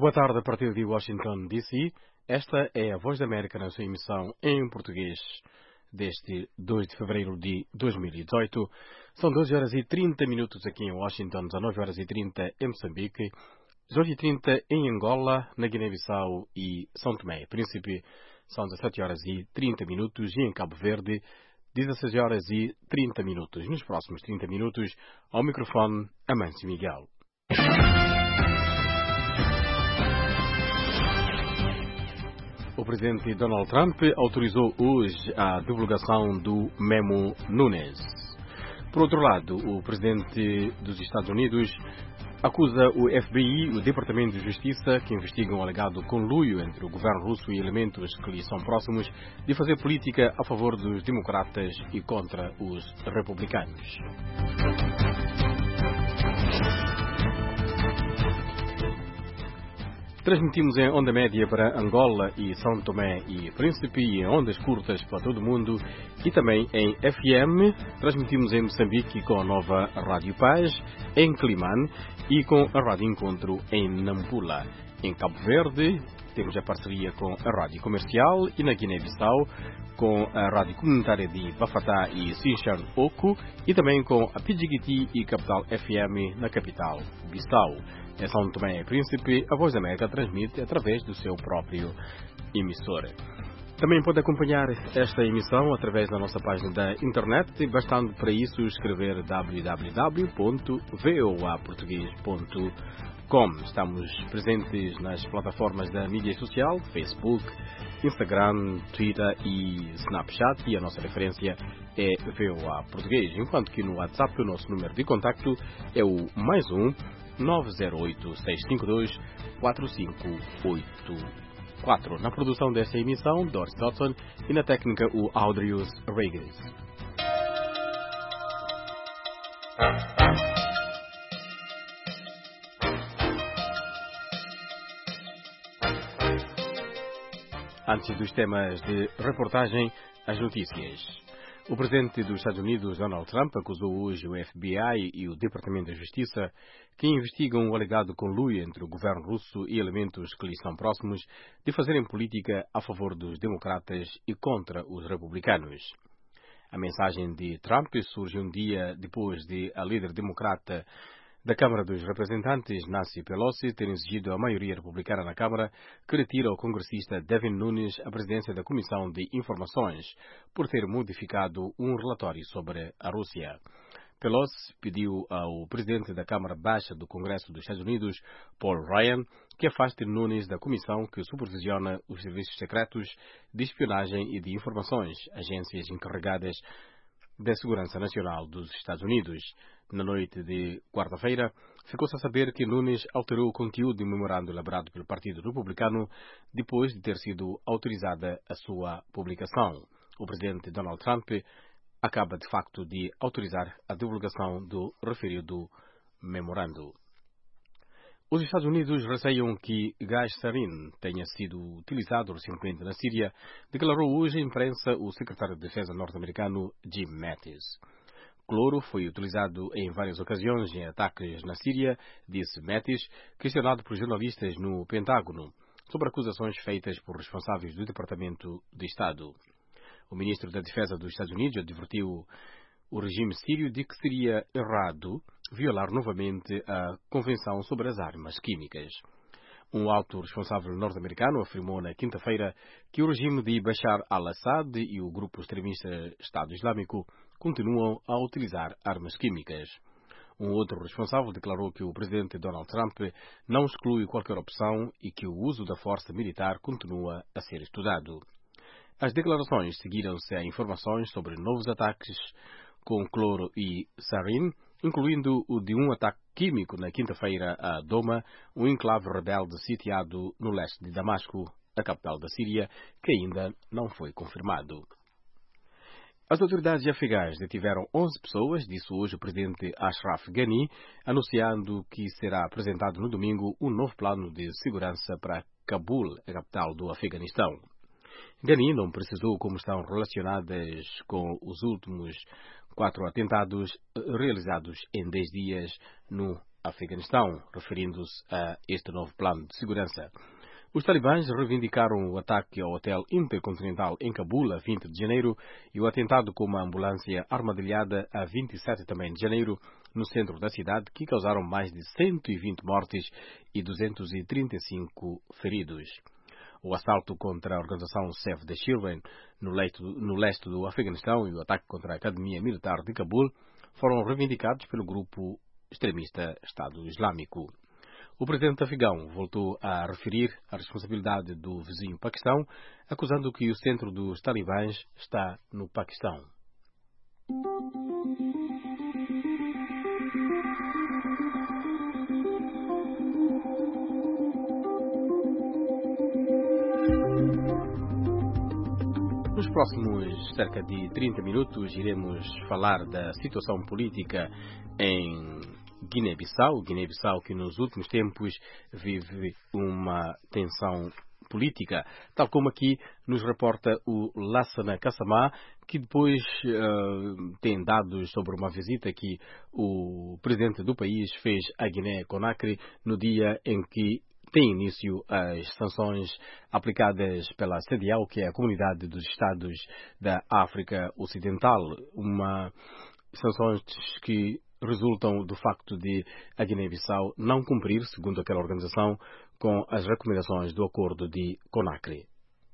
boa tarde a partir de Washington, D.C. Esta é a Voz da América na sua emissão em português deste 2 de fevereiro de 2018. São 12 horas e 30 minutos aqui em Washington, 19 horas e 30 em Moçambique, 18 e 30 em Angola, na Guiné-Bissau e São Tomé e Príncipe. São 17 horas e 30 minutos e em Cabo Verde, 16 horas e 30 minutos. Nos próximos 30 minutos, ao microfone, Amâncio Miguel. O presidente Donald Trump autorizou hoje a divulgação do Memo Nunes. Por outro lado, o presidente dos Estados Unidos acusa o FBI e o Departamento de Justiça, que investigam o alegado conluio entre o governo russo e elementos que lhe são próximos, de fazer política a favor dos democratas e contra os republicanos. Transmitimos em onda média para Angola e São Tomé e Príncipe e em ondas curtas para todo o mundo e também em FM. Transmitimos em Moçambique com a nova Rádio Paz, em Climane e com a Rádio Encontro em Nampula. Em Cabo Verde temos a parceria com a Rádio Comercial e na Guiné-Bissau com a Rádio Comunitária de Bafatá e Sinchar Oco e também com a Pidjigiti e Capital FM na capital, Bissau. Em São Tomé e Príncipe, a Voz da América transmite através do seu próprio emissor. Também pode acompanhar esta emissão através da nossa página da internet, bastando para isso escrever www.voaportugues.com. Estamos presentes nas plataformas da mídia social, Facebook, Instagram, Twitter e Snapchat, e a nossa referência é VOA Português, enquanto que no WhatsApp o nosso número de contacto é o +1 908-652-4584. Na produção desta emissão, Doris Dodson, e na técnica o Audrius Regas. Antes dos temas de reportagem, as notícias. O presidente dos Estados Unidos, Donald Trump, acusou hoje o FBI e o Departamento de Justiça, que investigam o alegado conluio entre o governo russo e elementos que lhe são próximos, de fazerem política a favor dos democratas e contra os republicanos. A mensagem de Trump surge um dia depois de a líder democrata da Câmara dos Representantes, Nancy Pelosi, ter exigido a maioria republicana na Câmara que retire ao congressista Devin Nunes a presidência da Comissão de Informações por ter modificado um relatório sobre a Rússia. Pelosi pediu ao presidente da Câmara Baixa do Congresso dos Estados Unidos, Paul Ryan, que afaste Nunes da comissão que supervisiona os serviços secretos de espionagem e de informações, agências encarregadas da Segurança Nacional dos Estados Unidos. Na noite de quarta-feira, ficou-se a saber que Nunes alterou o conteúdo de um memorando elaborado pelo Partido Republicano depois de ter sido autorizada a sua publicação. O presidente Donald Trump acaba, de facto, de autorizar a divulgação do referido memorando. Os Estados Unidos receiam que gás sarin tenha sido utilizado recentemente na Síria, declarou hoje à imprensa o secretário de Defesa norte-americano Jim Mattis. Cloro foi utilizado em várias ocasiões em ataques na Síria, disse Mattis, questionado por jornalistas no Pentágono, sobre acusações feitas por responsáveis do Departamento de Estado. O ministro da Defesa dos Estados Unidos advertiu o regime sírio de que seria errado violar novamente a Convenção sobre as Armas Químicas. Um alto responsável norte-americano afirmou na quinta-feira que o regime de Bashar al-Assad e o grupo extremista Estado Islâmico continuam a utilizar armas químicas. Um outro responsável declarou que o presidente Donald Trump não exclui qualquer opção e que o uso da força militar continua a ser estudado. As declarações seguiram-se a informações sobre novos ataques com cloro e sarin, incluindo o de um ataque químico na quinta-feira a Doma, um enclave rebelde sitiado no leste de Damasco, a capital da Síria, que ainda não foi confirmado. As autoridades afegãs detiveram 11 pessoas, disse hoje o presidente Ashraf Ghani, anunciando que será apresentado no domingo um novo plano de segurança para Cabul, a capital do Afeganistão. Ghani não precisou como estão relacionadas com os últimos 4 atentados realizados em 10 dias no Afeganistão, referindo-se a este novo plano de segurança. Os talibãs reivindicaram o ataque ao hotel intercontinental em Cabul a 20 de janeiro e o atentado com uma ambulância armadilhada a 27 também de janeiro no centro da cidade, que causaram mais de 120 mortes e 235 feridos. O assalto contra a organização Save the Children no leste do Afeganistão e o ataque contra a Academia Militar de Cabul foram reivindicados pelo grupo extremista Estado Islâmico. O presidente afegão voltou a referir a responsabilidade do vizinho Paquistão, acusando que o centro dos talibãs está no Paquistão. Nos próximos cerca de 30 minutos iremos falar da situação política em Guiné-Bissau. Guiné-Bissau que nos últimos tempos vive uma tensão política, tal como aqui nos reporta o Lassana Kassamá, que depois tem dados sobre uma visita que o presidente do país fez à Guiné-Conakry no dia em que tem início as sanções aplicadas pela CEDEAO, que é a Comunidade dos Estados da África Ocidental. Sanções que resultam do facto de a Guiné-Bissau não cumprir, segundo aquela organização, com as recomendações do Acordo de Conakry.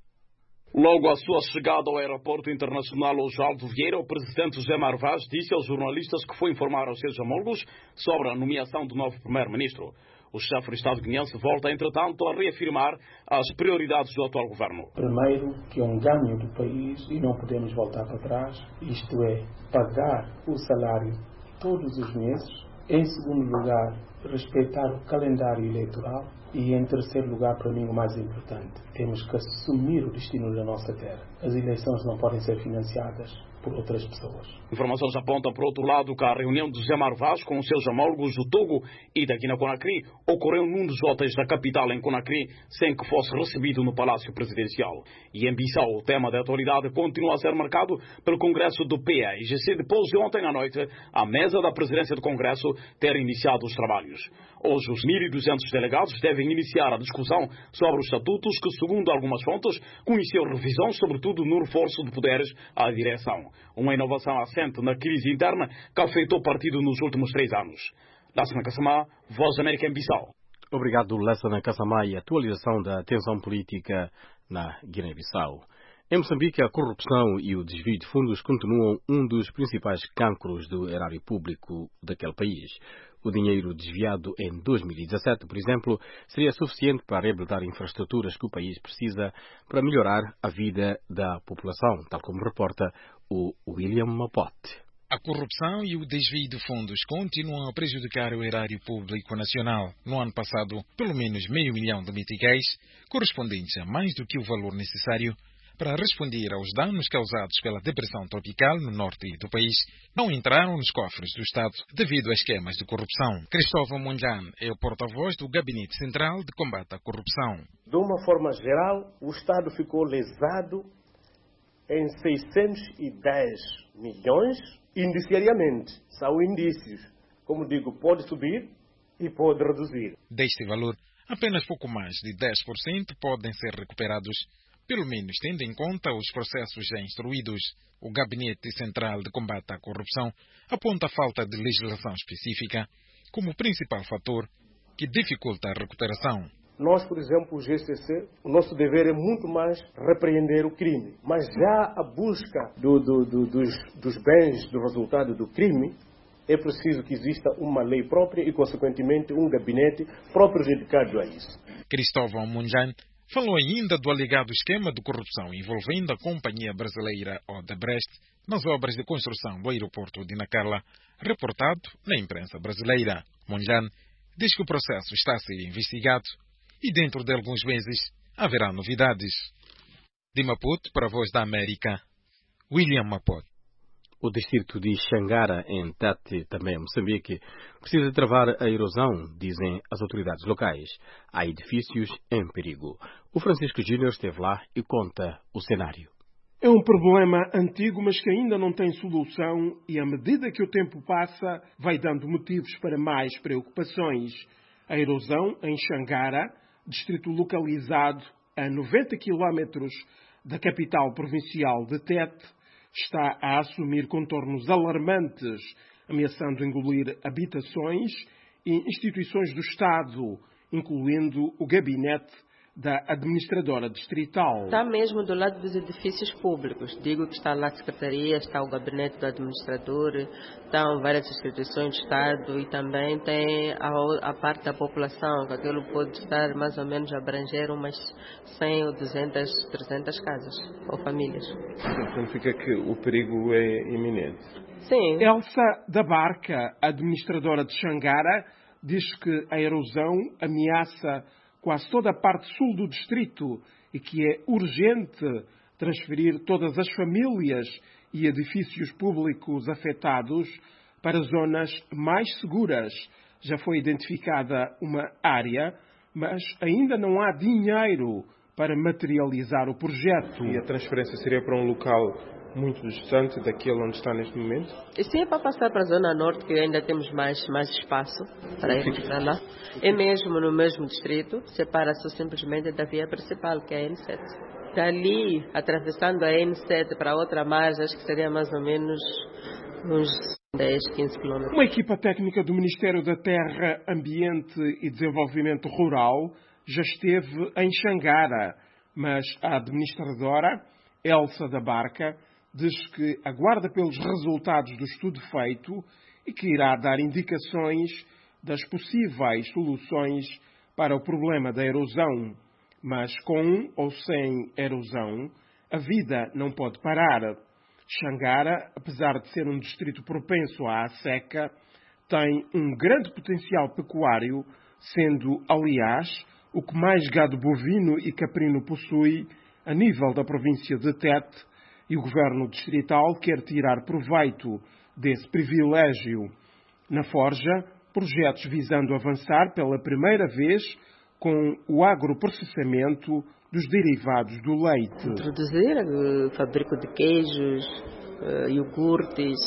Logo à sua chegada ao aeroporto internacional Osvaldo Vieira, o presidente José Marvaz disse aos jornalistas que foi informar aos seus homólogos sobre a nomeação do novo primeiro-ministro. O chefe do Estado guineense volta, entretanto, a reafirmar as prioridades do atual governo. Primeiro, que é um ganho do país e não podemos voltar para trás, isto é, pagar o salário todos os meses. Em segundo lugar, respeitar o calendário eleitoral. E em terceiro lugar, para mim, o mais importante, temos que assumir o destino da nossa terra. As eleições não podem ser financiadas por outras pessoas. Informações apontam, por outro lado, que a reunião de José Marvaz com os seus homólogos do Togo e da Guiné-Conakry ocorreu num dos hotéis da capital em Conakry, sem que fosse recebido no Palácio Presidencial. E em Bissau, o tema da atualidade continua a ser marcado pelo Congresso do PAIGC, depois de ontem à noite a mesa da Presidência do Congresso ter iniciado os trabalhos. Hoje, os 1.200 delegados devem iniciar a discussão sobre os estatutos que, segundo algumas fontes, conheceu revisões, sobretudo no reforço de poderes à direção. Uma inovação assente na crise interna que afetou o partido nos últimos 3 anos. Lassana Kassamá, Voz da América em Bissau. Obrigado, Lassana Kassamá, e a atualização da tensão política na Guiné-Bissau. Em Moçambique, a corrupção e o desvio de fundos continuam um dos principais cancros do erário público daquele país. O dinheiro desviado em 2017, por exemplo, seria suficiente para reabilitar infraestruturas que o país precisa para melhorar a vida da população, tal como reporta o William Mapote. A corrupção e o desvio de fundos continuam a prejudicar o erário público nacional. No ano passado, pelo menos $500 milhões de meticais, correspondentes a mais do que o valor necessário para responder aos danos causados pela depressão tropical no norte do país, não entraram nos cofres do Estado devido a esquemas de corrupção. Cristóvão Munjan é o porta-voz do Gabinete Central de Combate à Corrupção. De uma forma geral, o Estado ficou lesado em 610 milhões indiciariamente. São indícios. Como digo, pode subir e pode reduzir. Deste valor, apenas pouco mais de 10% podem ser recuperados, pelo menos tendo em conta os processos já instruídos. O Gabinete Central de Combate à Corrupção aponta a falta de legislação específica como principal fator que dificulta a recuperação. Nós, por exemplo, o GCC, o nosso dever é muito mais repreender o crime. Mas já a busca dos bens do resultado do crime, é preciso que exista uma lei própria e, consequentemente, um gabinete próprio dedicado a isso. Cristóvão Munjan falou ainda do alegado esquema de corrupção envolvendo a companhia brasileira Odebrecht nas obras de construção do aeroporto de Nacala, reportado na imprensa brasileira. Munjan diz que o processo está a ser investigado e dentro de alguns meses haverá novidades. De Maputo, para a Voz da América, William Maputo. O distrito de Xangara, em Tete, também em Moçambique, precisa travar a erosão, dizem as autoridades locais. Há edifícios em perigo. O Francisco Júnior esteve lá e conta o cenário. É um problema antigo, mas que ainda não tem solução e, à medida que o tempo passa, vai dando motivos para mais preocupações. A erosão em Xangara, distrito localizado a 90 quilómetros da capital provincial de Tete, está a assumir contornos alarmantes, ameaçando engolir habitações e instituições do Estado, incluindo o gabinete da administradora distrital. Está mesmo do lado dos edifícios públicos. Digo que está lá a secretaria, está o gabinete do administrador, estão várias instituições do Estado e também tem a parte da população, que aquilo pode estar mais ou menos a abranger umas 100 ou 200, 300 casas ou famílias. Significa que o perigo é iminente? Sim. Elsa da Barca, administradora de Xangara, diz que a erosão ameaça quase toda a parte sul do distrito e que é urgente transferir todas as famílias e edifícios públicos afetados para zonas mais seguras. Já foi identificada uma área, mas ainda não há dinheiro para materializar o projeto. E a transferência seria para um local muito distante daquele onde está neste momento? E sim, é para passar para a zona norte, que ainda temos mais espaço para ir para lá. É mesmo no mesmo distrito, separa-se simplesmente da via principal, que é a N7. Dali, atravessando a N7 para outra margem, acho que seria mais ou menos uns 10, 15 quilômetros. Uma equipa técnica do Ministério da Terra, Ambiente e Desenvolvimento Rural já esteve em Xangara, mas a administradora, Elsa da Barca, diz que aguarda pelos resultados do estudo feito e que irá dar indicações das possíveis soluções para o problema da erosão. Mas com ou sem erosão, a vida não pode parar. Xangara, apesar de ser um distrito propenso à seca, tem um grande potencial pecuário, sendo, aliás, o que mais gado bovino e caprino possui a nível da província de Tete, e o governo distrital quer tirar proveito desse privilégio. Na Forja, projetos visando avançar pela primeira vez com o agroprocessamento dos derivados do leite. Introduzir o fabrico de queijos, iogurtes,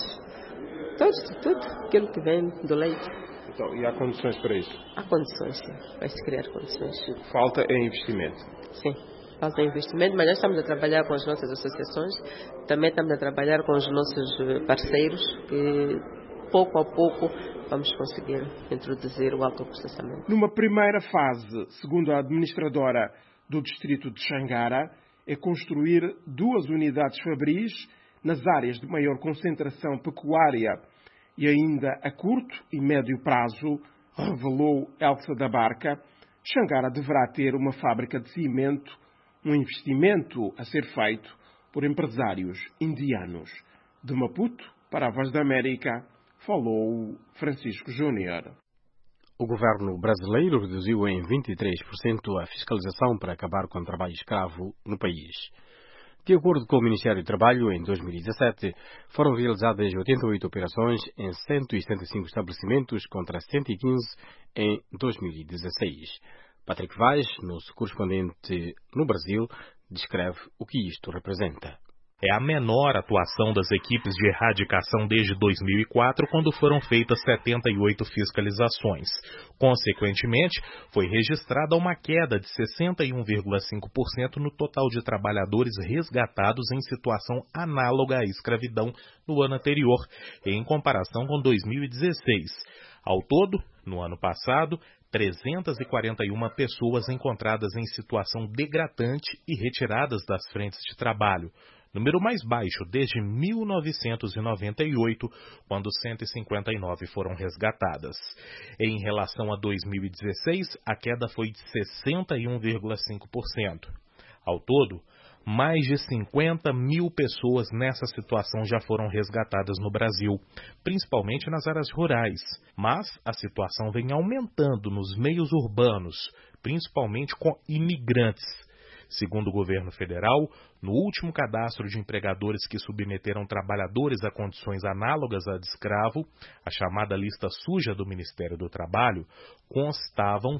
tudo aquilo que vem do leite. Então, e há condições para isso? Há condições, sim. Vai-se criar condições. O que falta é investimento. Sim. Falta investimento, mas já estamos a trabalhar com as nossas associações, também estamos a trabalhar com os nossos parceiros, que pouco a pouco vamos conseguir introduzir o agroprocessamento. Numa primeira fase, segundo a administradora do distrito de Xangara, é construir 2 unidades fabris nas áreas de maior concentração pecuária e ainda a curto e médio prazo, revelou Elsa da Barca, Xangara deverá ter uma fábrica de cimento, um investimento a ser feito por empresários indianos. De Maputo, para a Voz da América, falou Francisco Júnior. O governo brasileiro reduziu em 23% a fiscalização para acabar com o trabalho escravo no país. De acordo com o Ministério do Trabalho, em 2017, foram realizadas 88 operações em 175 estabelecimentos contra 115 em 2016. Patrick Vaz, nosso correspondente no Brasil, descreve o que isto representa. É a menor atuação das equipes de erradicação desde 2004, quando foram feitas 78 fiscalizações. Consequentemente, foi registrada uma queda de 61,5% no total de trabalhadores resgatados em situação análoga à escravidão no ano anterior, em comparação com 2016. Ao todo, no ano passado, 341 pessoas encontradas em situação degradante e retiradas das frentes de trabalho, número mais baixo desde 1998, quando 159 foram resgatadas. Em relação a 2016, a queda foi de 61,5%. Ao todo, mais de 50 mil pessoas nessa situação já foram resgatadas no Brasil, principalmente nas áreas rurais. Mas a situação vem aumentando nos meios urbanos, principalmente com imigrantes. Segundo o governo federal, no último cadastro de empregadores que submeteram trabalhadores a condições análogas à de escravo, a chamada lista suja do Ministério do Trabalho, constavam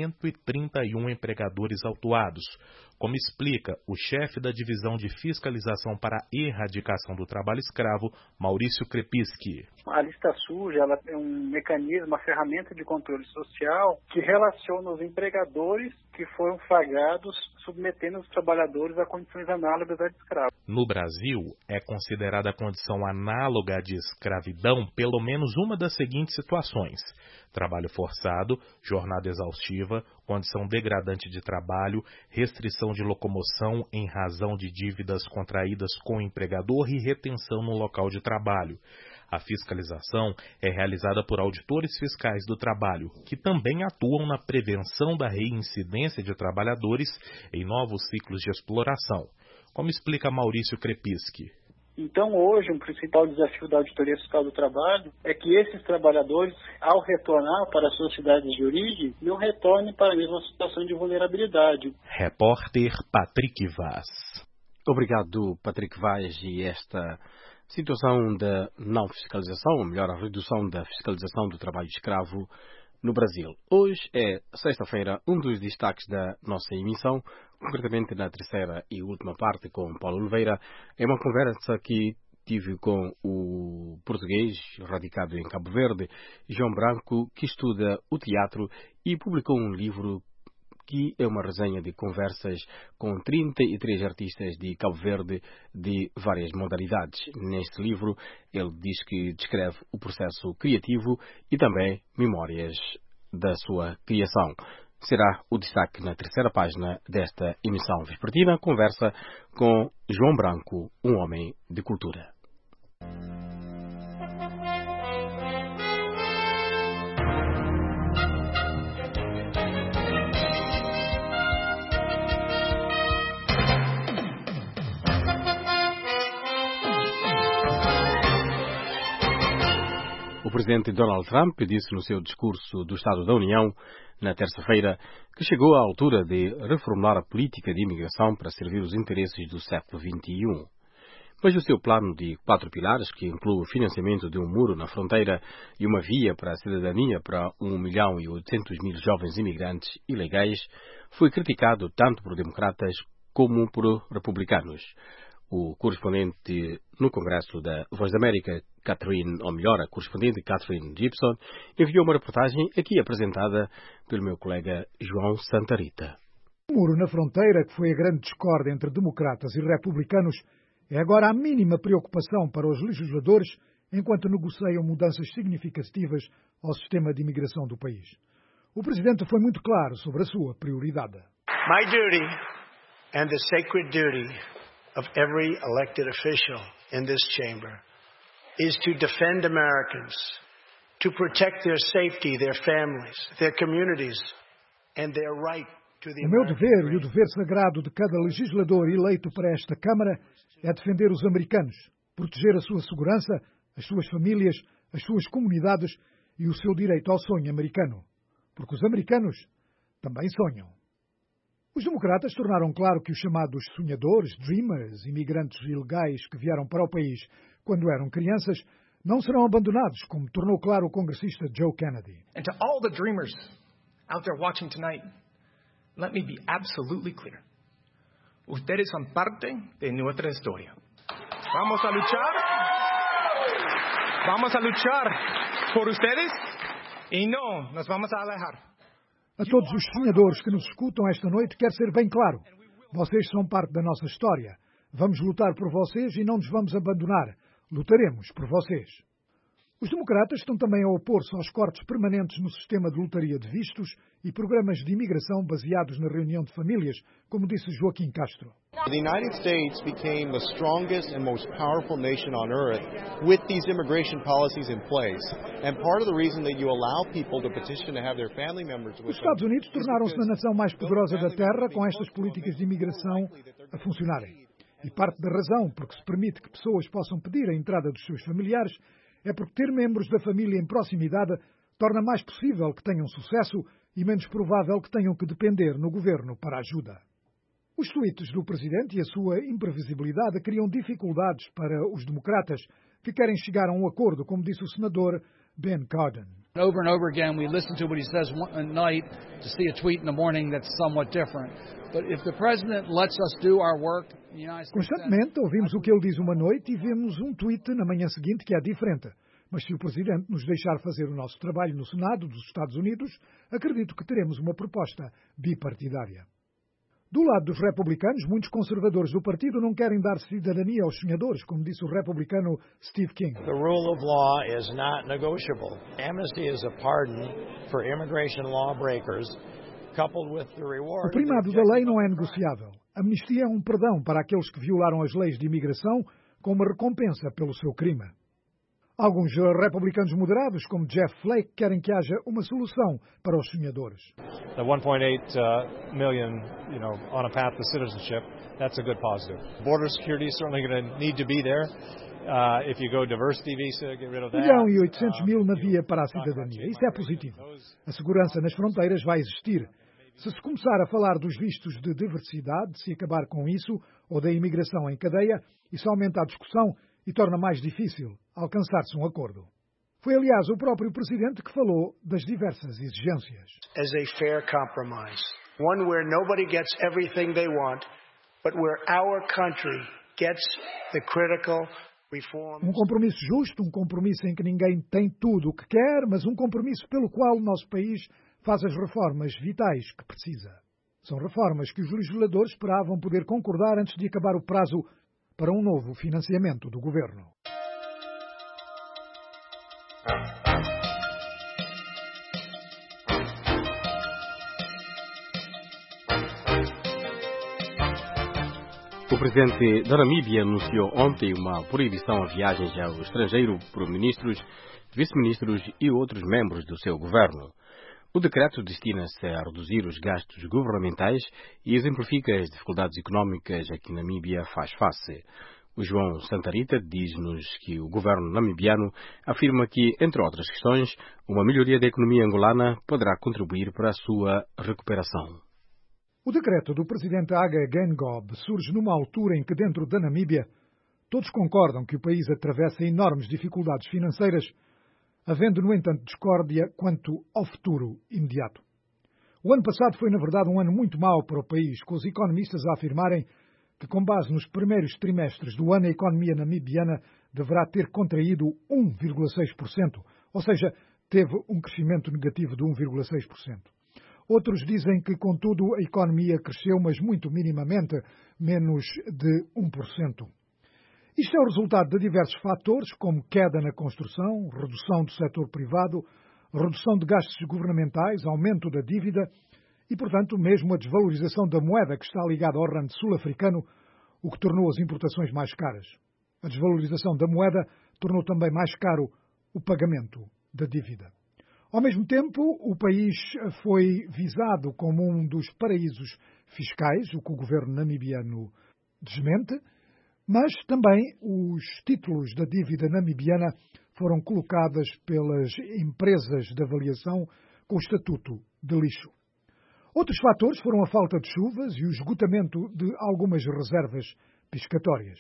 131 empregadores autuados, como explica o chefe da Divisão de Fiscalização para a Erradicação do Trabalho Escravo, Maurício Krepiski. A lista suja ela é um mecanismo, uma ferramenta de controle social que relaciona os empregadores que foram flagrados submetendo os trabalhadores a condições análogas à de escravo. No Brasil, é considerada a condição análoga de escravidão pelo menos uma das seguintes situações: trabalho forçado, jornada exaustiva, condição degradante de trabalho, restrição de locomoção em razão de dívidas contraídas com o empregador e retenção no local de trabalho. A fiscalização é realizada por auditores fiscais do trabalho, que também atuam na prevenção da reincidência de trabalhadores em novos ciclos de exploração, como explica Maurício Krepiski. Então, hoje, um principal desafio da Auditoria Fiscal do Trabalho é que esses trabalhadores, ao retornar para as suas cidades de origem, não retornem para a mesma situação de vulnerabilidade. Repórter Patrick Vaz. Obrigado, Patrick Vaz. E esta situação da não fiscalização, ou melhor, a redução da fiscalização do trabalho escravo no Brasil. Hoje é sexta-feira, um dos destaques da nossa emissão, concretamente na terceira e última parte com Paulo Oliveira, é uma conversa que tive com o português radicado em Cabo Verde, João Branco, que estuda o teatro e publicou um livro que é uma resenha de conversas com 33 artistas de Cabo Verde de várias modalidades. Neste livro, ele diz que descreve o processo criativo e também memórias da sua criação. Será o destaque na terceira página desta emissão vespertina, conversa com João Branco, um homem de cultura. O presidente Donald Trump disse no seu discurso do Estado da União, na terça-feira, que chegou à altura de reformular a política de imigração para servir os interesses do século XXI. Mas o seu plano de 4 pilares, que inclui o financiamento de um muro na fronteira e uma via para a cidadania para 1.800.000 jovens imigrantes ilegais, foi criticado tanto por democratas como por republicanos. O correspondente no Congresso da Voz da América, a correspondente Catherine Gibson, enviou uma reportagem aqui apresentada pelo meu colega João Santarita. O muro na fronteira, que foi a grande discórdia entre democratas e republicanos, é agora a mínima preocupação para os legisladores enquanto negociam mudanças significativas ao sistema de imigração do país. O presidente foi muito claro sobre a sua prioridade. My duty and the sacred duty of every elected official in this chamber is to defend Americans, to protect their safety, their families, their communities, and their right to the American dream. O meu dever e o dever sagrado de cada legislador eleito para esta Câmara é defender os americanos, proteger a sua segurança, as suas famílias, as suas comunidades e o seu direito ao sonho americano. Porque os americanos também sonham. Os democratas tornaram claro que os chamados sonhadores, dreamers, imigrantes ilegais que vieram para o país quando eram crianças, não serão abandonados, como tornou claro o congressista Joe Kennedy. And to all the dreamers out there watching tonight, let me be absolutely clear. Ustedes son parte de nuestra historia. Vamos a luchar por ustedes y no nos vamos a alejar. A todos os sonhadores que nos escutam esta noite, quero ser bem claro. Vocês são parte da nossa história. Vamos lutar por vocês e não nos vamos abandonar. Lutaremos por vocês. Os democratas estão também a opor-se aos cortes permanentes no sistema de lotaria de vistos e programas de imigração baseados na reunião de famílias, como disse Joaquim Castro. The United States became the strongest and most powerful nation on earth with these immigration policies in place. And part of the reason that you allow people to petition to have their family members with them. Os Estados Unidos tornaram-se a nação mais poderosa da Terra com estas políticas de imigração a funcionarem. E parte da razão por que se permite que pessoas possam pedir a entrada dos seus familiares é porque ter membros da família em proximidade torna mais possível que tenham sucesso e menos provável que tenham que depender no governo para ajuda. Os tweets do presidente e a sua imprevisibilidade criam dificuldades para os democratas que querem chegar a um acordo, como disse o senador Ben Cardin. Over and over again we listen to what he says at night to see a tweet in the morning that's somewhat different. But if the president lets us do our work, the United States... Constantemente ouvimos o que ele diz uma noite e vemos um tweet na manhã seguinte que é diferente. Mas se o presidente nos deixar fazer o nosso trabalho no Senado dos Estados Unidos, acredito que teremos uma proposta bipartidária. Do lado dos republicanos, muitos conservadores do partido não querem dar cidadania aos sonhadores, como disse o republicano Steve King. The rule of law is not negotiable. Amnesty is a pardon for immigration lawbreakers, coupled with the reward. O primado da lei não é negociável. A amnistia é um perdão para aqueles que violaram as leis de imigração com uma recompensa pelo seu crime. Alguns republicanos moderados, como Jeff Flake, querem que haja uma solução para os sonhadores. The 1.8 million, on a path to citizenship, that's a good positive. Border security is certainly going to need to be there. If you go diversity visa, get rid of that. 1.800.000 na via para a cidadania. Isso é positivo. A segurança nas fronteiras vai existir. Se começar a falar dos vistos de diversidade, se acabar com isso, ou da imigração em cadeia, isso aumenta a discussão e torna mais difícil alcançar-se um acordo. Foi, aliás, o próprio presidente que falou das diversas exigências. As a fair compromise, one where nobody gets everything they want, but where our country gets the critical reforms. Um compromisso justo, um compromisso em que ninguém tem tudo o que quer, mas um compromisso pelo qual o nosso país faz as reformas vitais que precisa. São reformas que os legisladores esperavam poder concordar antes de acabar o prazo para um novo financiamento do governo. O presidente da Namíbia anunciou ontem uma proibição a viagens ao estrangeiro por ministros, vice-ministros e outros membros do seu governo. O decreto destina-se a reduzir os gastos governamentais e exemplifica as dificuldades económicas a que Namíbia faz face. O João Santarita diz-nos que o governo namibiano afirma que, entre outras questões, uma melhoria da economia angolana poderá contribuir para a sua recuperação. O decreto do presidente Hage Geingob surge numa altura em que, dentro da Namíbia, todos concordam que o país atravessa enormes dificuldades financeiras, havendo, no entanto, discórdia quanto ao futuro imediato. O ano passado foi, na verdade, um ano muito mau para o país, com os economistas a afirmarem que, com base nos primeiros trimestres do ano, a economia namibiana deverá ter contraído 1,6%, ou seja, teve um crescimento negativo de 1,6%. Outros dizem que, contudo, a economia cresceu, mas muito minimamente, menos de 1%. Isto é o resultado de diversos fatores, como queda na construção, redução do setor privado, redução de gastos governamentais, aumento da dívida e, portanto, mesmo a desvalorização da moeda que está ligada ao rand sul-africano, o que tornou as importações mais caras. A desvalorização da moeda tornou também mais caro o pagamento da dívida. Ao mesmo tempo, o país foi visado como um dos paraísos fiscais, o que o governo namibiano desmente, mas também os títulos da dívida namibiana foram colocados pelas empresas de avaliação com o estatuto de lixo. Outros fatores foram a falta de chuvas e o esgotamento de algumas reservas piscatórias.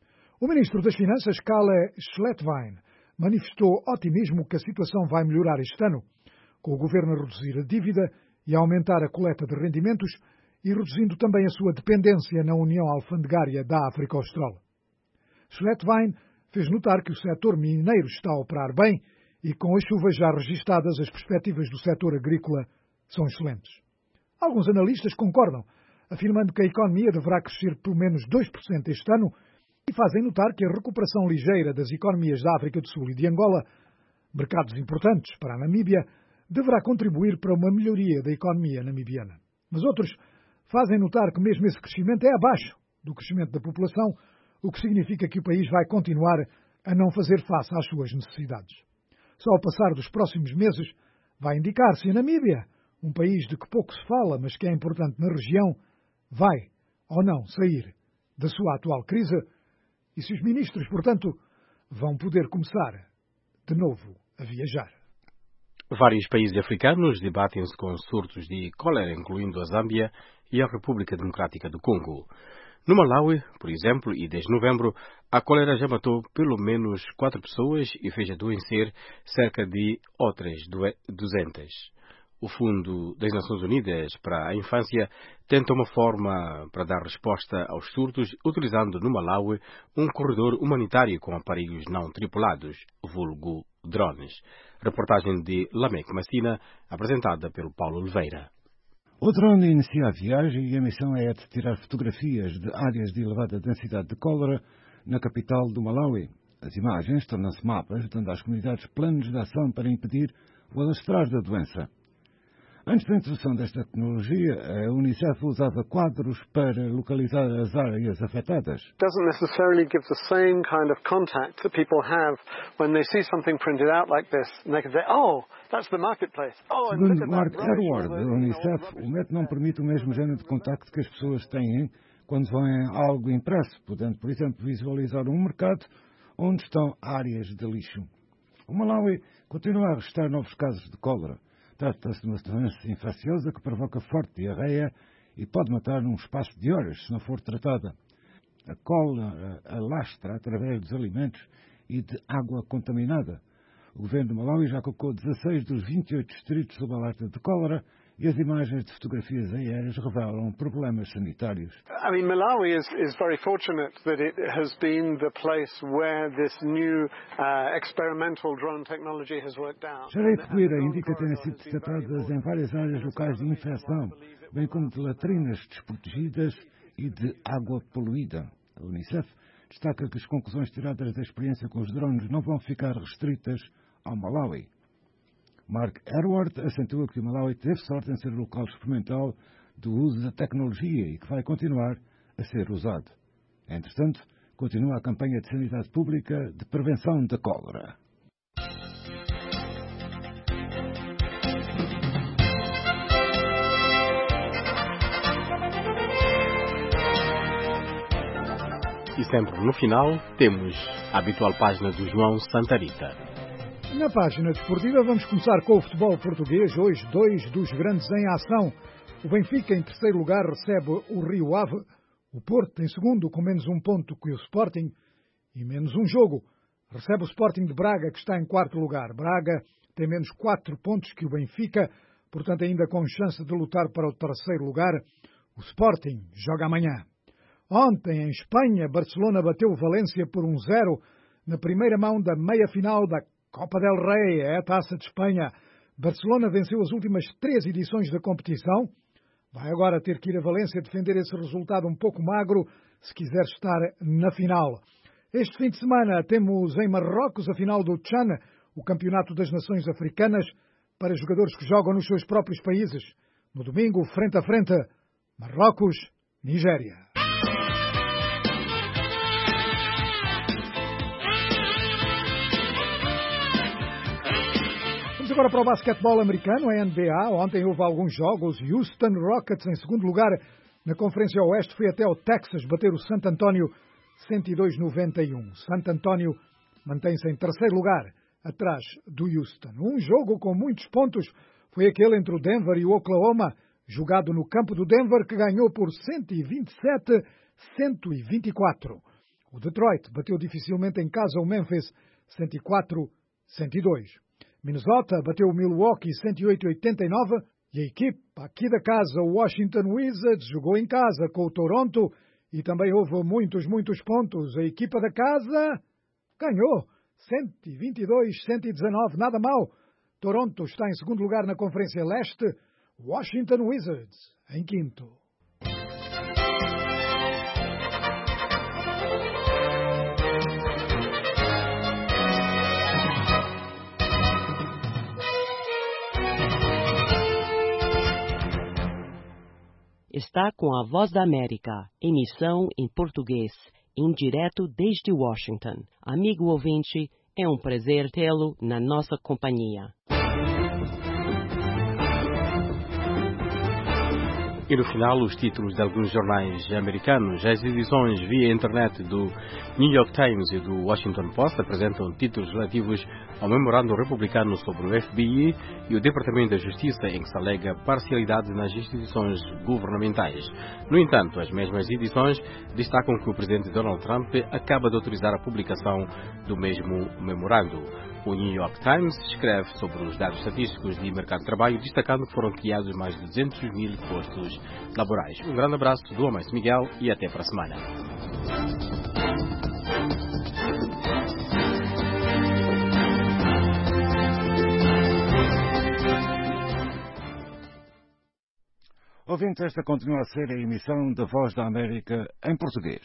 O ministro das Finanças, Kalle Schlettwein, manifestou otimismo que a situação vai melhorar este ano, com o governo a reduzir a dívida e a aumentar a coleta de rendimentos e reduzindo também a sua dependência na União Alfandegária da África Austral. Schlettwein fez notar que o setor mineiro está a operar bem e, com as chuvas já registadas, as perspectivas do setor agrícola são excelentes. Alguns analistas concordam, afirmando que a economia deverá crescer pelo menos 2% este ano e fazem notar que a recuperação ligeira das economias da África do Sul e de Angola, mercados importantes para a Namíbia, deverá contribuir para uma melhoria da economia namibiana. Mas outros fazem notar que mesmo esse crescimento é abaixo do crescimento da população, o que significa que o país vai continuar a não fazer face às suas necessidades. Só ao passar dos próximos meses vai indicar se a Namíbia, um país de que pouco se fala, mas que é importante na região, vai ou não sair da sua atual crise e se os ministros, portanto, vão poder começar de novo a viajar. Vários países africanos debatem-se com surtos de cólera, incluindo a Zâmbia e a República Democrática do Congo. No Malawi, por exemplo, e desde novembro, a cólera já matou pelo menos 4 pessoas e fez adoecer cerca de outras 200. O Fundo das Nações Unidas para a Infância tenta uma forma para dar resposta aos surtos, utilizando no Malawi um corredor humanitário com aparelhos não tripulados, vulgo drones. Reportagem de Lamek Massina, apresentada pelo Paulo Oliveira. O drone inicia a viagem e a missão é a de tirar fotografias de áreas de elevada densidade de cólera na capital do Malawi. As imagens tornam-se mapas, dando às comunidades planos de ação para impedir o alastrar da doença. Antes da introdução desta tecnologia, a Unicef usava quadros para localizar as áreas afetadas. Doesn't necessarily give the same kind of contact that people have when they see something printed out like this, and they can say, "Oh, that's the marketplace." Oh, and segundo Mark Edward, da Unicef, o método não permite o mesmo género de contacto que as pessoas têm quando veem algo impresso, podendo, por exemplo, visualizar um mercado onde estão áreas de lixo. O Malawi continua a registrar novos casos de cólera. Trata-se de uma doença infecciosa que provoca forte diarreia e pode matar num espaço de horas se não for tratada. A cólera alastra através dos alimentos e de água contaminada. O governo de Malawi já colocou 16 dos 28 distritos sob alerta de cólera e as imagens de fotografias aéreas revelam problemas sanitários. I mean, Malawi is very fortunate that it has been the place where this new experimental drone technology has worked out. Xerei de Poeira indica terem sido detectadas em várias áreas locais de infecção, bem como de latrinas desprotegidas e de água poluída. A Unicef destaca que as conclusões tiradas da experiência com os drones não vão ficar restritas ao Malawi. Mark Edward acentua que o Malawi teve sorte em ser o local experimental do uso da tecnologia e que vai continuar a ser usado. Entretanto, continua a campanha de sanidade pública de prevenção da cólera. E sempre no final temos a habitual página do João Santa Rita. Na página desportiva vamos começar com o futebol português. Hoje, 2 dos grandes em ação. O Benfica, em terceiro lugar, recebe o Rio Ave. O Porto, em segundo, com menos 1 ponto que o Sporting e menos um jogo, recebe o Sporting de Braga, que está em quarto lugar. Braga tem menos 4 pontos que o Benfica, portanto ainda com chance de lutar para o terceiro lugar. O Sporting joga amanhã. Ontem, em Espanha, Barcelona bateu o Valência por 1-0 na primeira mão da meia-final da Copa del Rey, é a Taça de Espanha. Barcelona venceu as últimas 3 edições da competição. Vai agora ter que ir a Valência defender esse resultado um pouco magro, se quiser estar na final. Este fim de semana temos em Marrocos a final do CHAN, o Campeonato das Nações Africanas, para jogadores que jogam nos seus próprios países. No domingo, frente a frente, Marrocos, Nigéria. Agora para o basquetebol americano, a NBA. Ontem houve alguns jogos. Houston Rockets, em segundo lugar na Conferência Oeste, foi até o Texas bater o San Antonio 102-91. San Antonio mantém-se em terceiro lugar, atrás do Houston. Um jogo com muitos pontos foi aquele entre o Denver e o Oklahoma, jogado no campo do Denver, que ganhou por 127-124. O Detroit bateu dificilmente em casa o Memphis 104-102. Minnesota bateu o Milwaukee 108-89 e a equipe aqui da casa, o Washington Wizards, jogou em casa com o Toronto e também houve muitos pontos. A equipa da casa ganhou 122-119, nada mal. Toronto está em segundo lugar na Conferência Leste, Washington Wizards em quinto. Está com a Voz da América, emissão em português, em direto desde Washington. Amigo ouvinte, é um prazer tê-lo na nossa companhia. E no final, os títulos de alguns jornais americanos. As edições via internet do New York Times e do Washington Post apresentam títulos relativos ao memorando republicano sobre o FBI e o Departamento da Justiça, em que se alega parcialidade nas instituições governamentais. No entanto, as mesmas edições destacam que o presidente Donald Trump acaba de autorizar a publicação do mesmo memorando. O New York Times escreve sobre os dados estatísticos de mercado de trabalho, destacando que foram criados mais de 200 mil postos laborais. Um grande abraço do Amâncio Miguel e até para a semana. Ouvintes, esta continua a ser a emissão da Voz da América em português.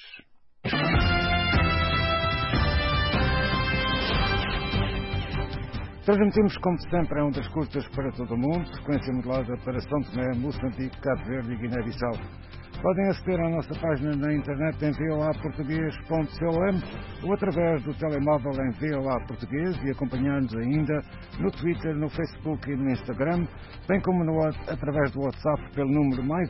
Transmitimos, como sempre, a ondas curtas para todo o mundo, frequência modulada para São Tomé, Moçambique, Cabo Verde e Guiné-Bissau. Podem aceder à nossa página na internet em voaportugues.com ou através do telemóvel em VOA Português e acompanhar-nos ainda no Twitter, no Facebook e no Instagram, bem como através do WhatsApp pelo número mais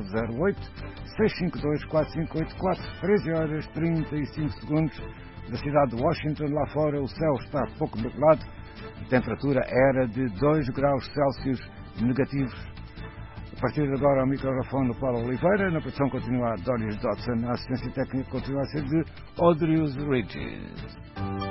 1908-652-4584, 13h35. Da cidade de Washington, lá fora o céu está pouco nublado. A temperatura era de 2 graus Celsius negativos. A partir de agora, ao microfone do Paulo Oliveira. Na produção continua a Doris Dodson. A assistência técnica continua a ser de Audrius Ridges.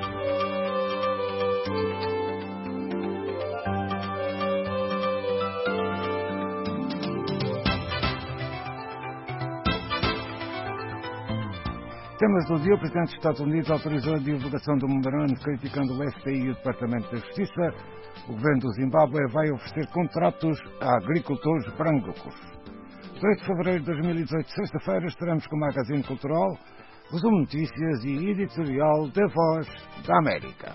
Temas do dia: o Presidente dos Estados Unidos autorizou a divulgação do memorando criticando o FBI e o Departamento da Justiça. O governo do Zimbábue vai oferecer contratos a agricultores brancos. 18 de fevereiro de 2018, sexta-feira, estaremos com o Magazine Cultural, resumo notícias e editorial da Voz da América.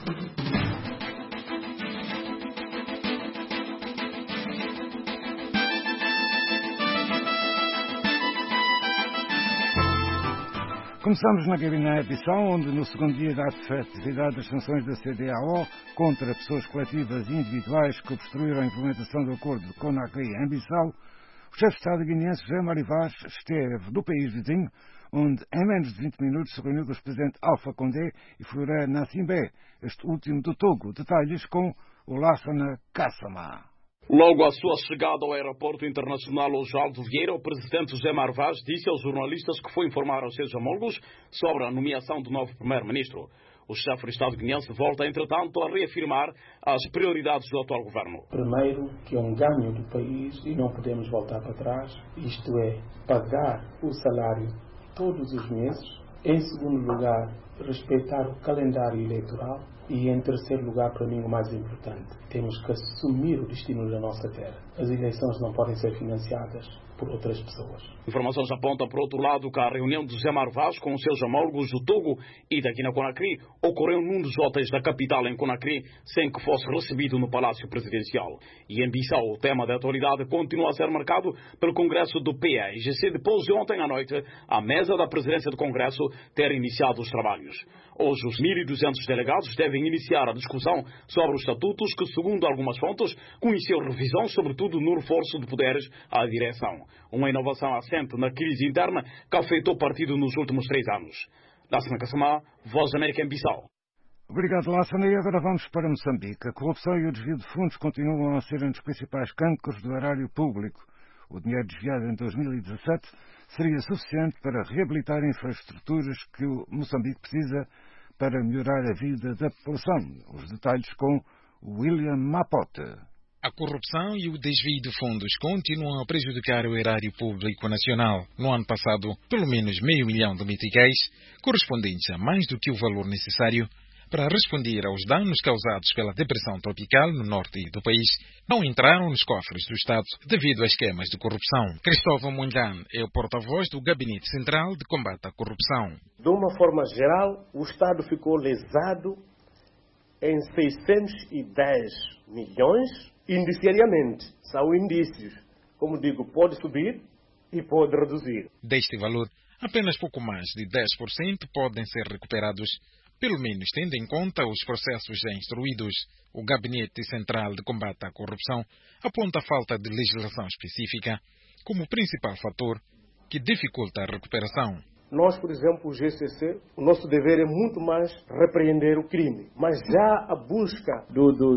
Começamos na Guiné-Bissau, onde no segundo dia da atividade das sanções da CEDEAO contra pessoas coletivas e individuais que obstruíram a implementação do acordo de Conakry em Bissau, o chefe de Estado guineense José Mário Vaz esteve no país vizinho, onde em menos de 20 minutos se reuniu com os presidentes Alpha Condé e Faure Gnassingbé, este último do Togo. Detalhes com o Lassana Kassama. Logo à sua chegada ao aeroporto internacional Oswaldo Vieira, o presidente José Mário Vaz disse aos jornalistas que foi informar aos seus homólogos sobre a nomeação do novo primeiro-ministro. O chefe de Estado guineense volta, entretanto, a reafirmar as prioridades do atual governo. Primeiro, que é um ganho do país e não podemos voltar para trás, isto é, pagar o salário todos os meses. Em segundo lugar, respeitar o calendário eleitoral. E em terceiro lugar, para mim, o mais importante, temos que assumir o destino da nossa terra. As eleições não podem ser financiadas por outras pessoas. Informações apontam, por outro lado, que a reunião de José Mário Vaz com os seus homólogos do Togo e da Guiné-Conakry ocorreu num dos hotéis da capital em Conakry, sem que fosse recebido no Palácio Presidencial. E em Bissau, o tema da atualidade continua a ser marcado pelo Congresso do PAIGC, depois de ontem à noite a mesa da Presidência do Congresso ter iniciado os trabalhos. Hoje, os 1.200 delegados devem iniciar a discussão sobre os estatutos que, segundo algumas fontes, conheceu revisão, sobretudo no reforço de poderes à direção. Uma inovação assente na crise interna que afetou o partido nos últimos 3 anos. Lassana Kassama, Voz da América em Bissau. Obrigado, Lassana. E agora vamos para Moçambique. A corrupção e o desvio de fundos continuam a ser um dos principais cancros do erário público. O dinheiro desviado em 2017 seria suficiente para reabilitar infraestruturas que o Moçambique precisa para melhorar a vida da população. Os detalhes com William Mapote. A corrupção e o desvio de fundos continuam a prejudicar o erário público nacional. No ano passado, pelo menos $500 milhões, correspondentes a mais do que o valor necessário para responder aos danos causados pela depressão tropical no norte do país, não entraram nos cofres do Estado devido a esquemas de corrupção. Cristóvão Mundan é o porta-voz do Gabinete Central de Combate à Corrupção. De uma forma geral, o Estado ficou lesado em 610 milhões indiciariamente. São indícios. Como digo, pode subir e pode reduzir. Deste valor, apenas pouco mais de 10% podem ser recuperados, pelo menos tendo em conta os processos já instruídos. O Gabinete Central de Combate à Corrupção aponta a falta de legislação específica, como principal fator que dificulta a recuperação. Nós, por exemplo, o GCC, o nosso dever é muito mais repreender o crime. Mas já a busca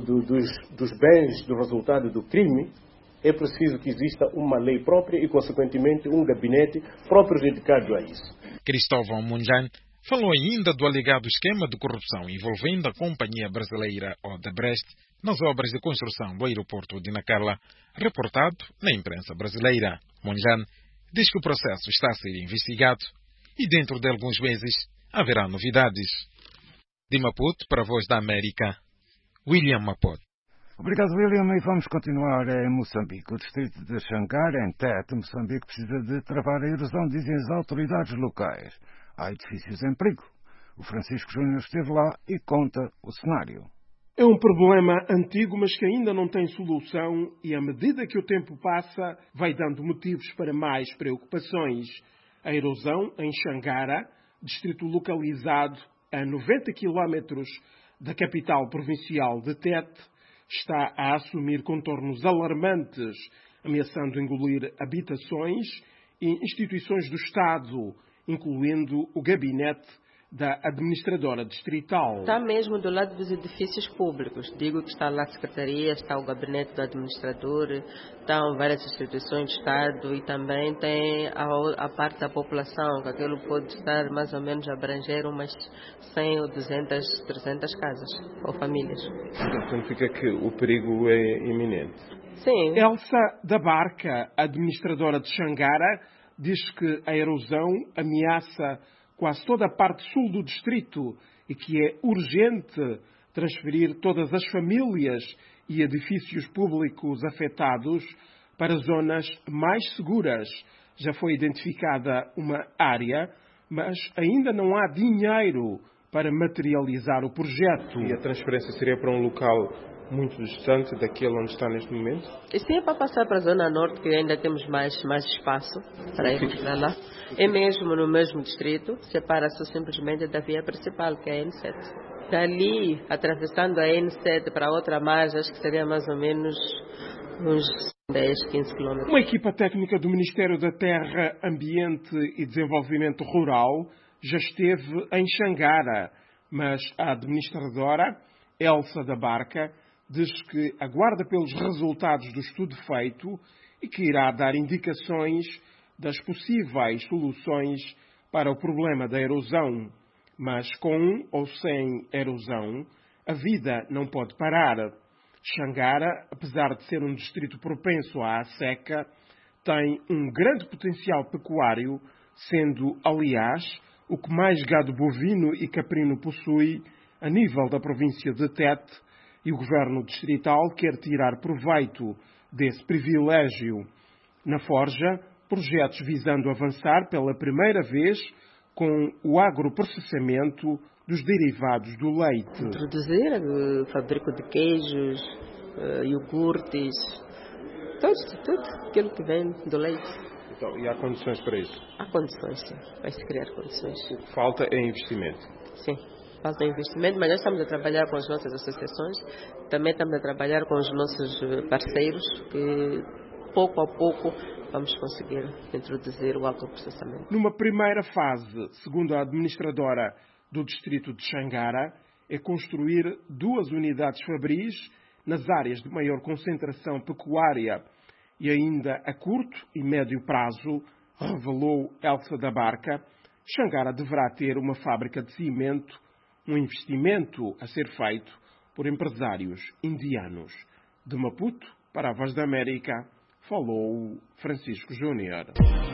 dos bens do resultado do crime, é preciso que exista uma lei própria e, consequentemente, um gabinete próprio dedicado a isso. Cristóvão Munjan falou ainda do alegado esquema de corrupção envolvendo a companhia brasileira Odebrecht nas obras de construção do aeroporto de Nacala, reportado na imprensa brasileira. Munjan diz que o processo está a ser investigado e dentro de alguns meses haverá novidades. De Maputo, para a Voz da América, William Maputo. Obrigado, William, e vamos continuar em Moçambique. O distrito de Xangara, em Tete, Moçambique, precisa de travar a erosão, dizem as autoridades locais. Há edifícios em perigo. O Francisco Júnior esteve lá e conta o cenário. É um problema antigo, mas que ainda não tem solução e, à medida que o tempo passa, vai dando motivos para mais preocupações. A erosão em Xangara, distrito localizado a 90 quilómetros da capital provincial de Tete, está a assumir contornos alarmantes, ameaçando engolir habitações e instituições do Estado, incluindo o gabinete da administradora distrital. Está mesmo do lado dos edifícios públicos. Digo que está lá a secretaria, está o gabinete do administrador, estão várias instituições do Estado e também tem a parte da população, que aquilo pode estar mais ou menos a abranger umas 100 ou 200, 300 casas ou famílias. Então significa que o perigo é iminente? Sim. Elsa da Barca, administradora de Xangara, diz que a erosão ameaça quase toda a parte sul do distrito e que é urgente transferir todas as famílias e edifícios públicos afetados para zonas mais seguras. Já foi identificada uma área, mas ainda não há dinheiro para materializar o projeto. E a transferência seria para um local muito distante daquele onde está neste momento? E sim, é para passar para a zona norte, que ainda temos mais espaço para irmos para lá. É mesmo no mesmo distrito, separa-se simplesmente da via principal, que é a N7. Dali, atravessando a N7 para outra margem, acho que seria mais ou menos uns 10, 15 quilômetros. Uma equipa técnica do Ministério da Terra, Ambiente e Desenvolvimento Rural já esteve em Xangara, mas a administradora, Elsa da Barca, diz que aguarda pelos resultados do estudo feito e que irá dar indicações das possíveis soluções para o problema da erosão. Mas com ou sem erosão, a vida não pode parar. Xangara, apesar de ser um distrito propenso à seca, tem um grande potencial pecuário, sendo, aliás, o que mais gado bovino e caprino possui a nível da província de Tete, e o governo distrital quer tirar proveito desse privilégio. Na Forja, projetos visando avançar pela primeira vez com o agroprocessamento dos derivados do leite. Introduzir o fabrico de queijos, iogurtes, tudo aquilo que vem do leite. Então, e há condições para isso? Há condições, sim. Vai-se criar condições. O que falta é investimento. Sim. Falta investimento, mas nós estamos a trabalhar com as nossas associações, também estamos a trabalhar com os nossos parceiros, que pouco a pouco vamos conseguir introduzir o agroprocessamento. Numa primeira fase, segundo a administradora do distrito de Xangara, é construir 2 unidades fabris nas áreas de maior concentração pecuária e ainda a curto e médio prazo, revelou Elsa da Barca, Xangara deverá ter uma fábrica de cimento, um investimento a ser feito por empresários indianos. De Maputo, para a Voz da América, falou Francisco Júnior.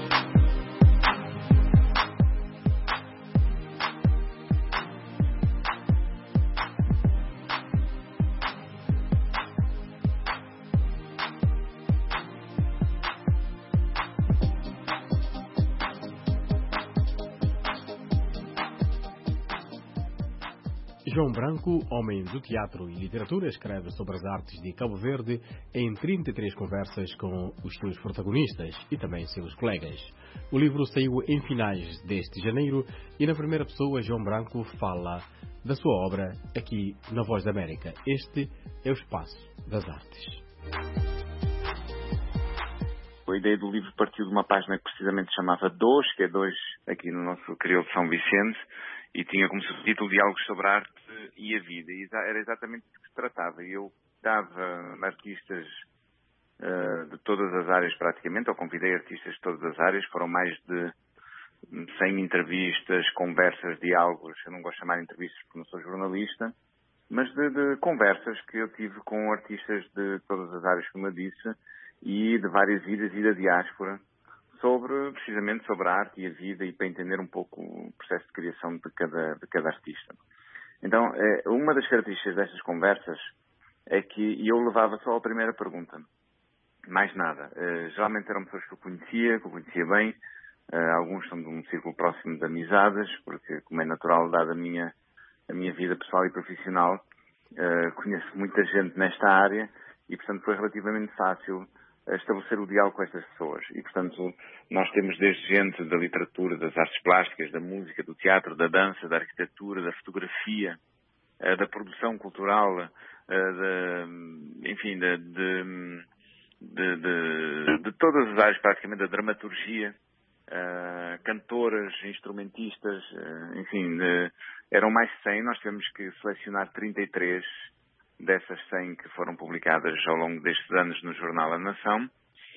João Branco, homem do teatro e literatura, escreve sobre as artes de Cabo Verde em 33 conversas com os seus protagonistas e também seus colegas. O livro saiu em finais deste janeiro e na primeira pessoa João Branco fala da sua obra aqui na Voz da América. Este é o Espaço das Artes. a ideia do livro partiu de uma página que precisamente se chamava Dois, que é dois aqui no nosso crioulo de São Vicente, e tinha como subtítulo Diálogos sobre a Arte e a Vida. E era exatamente disso que se tratava. Eu dava artistas de todas as áreas praticamente, ou convidei artistas de todas as áreas, foram mais de 100 entrevistas, conversas, diálogos, eu não gosto de chamar de entrevistas porque não sou jornalista, mas de conversas que eu tive com artistas de todas as áreas, como eu disse, e de várias ilhas e da diáspora, precisamente sobre a arte e a vida, e para entender um pouco o processo de criação de cada artista. Então, uma das características destas conversas é que eu levava só a primeira pergunta, mais nada. Geralmente eram pessoas que eu conhecia bem, alguns são de um círculo próximo de amizades, porque, como é natural, dada a minha vida pessoal e profissional, conheço muita gente nesta área e, portanto, foi relativamente fácil estabelecer o diálogo com estas pessoas. E, portanto, nós temos desde gente da literatura, das artes plásticas, da música, do teatro, da dança, da arquitetura, da fotografia, da produção cultural, enfim, de todas as áreas, praticamente, da dramaturgia, cantoras, instrumentistas, enfim, eram mais de 100, nós tivemos que selecionar 33 dessas 100 que foram publicadas ao longo destes anos no jornal A Nação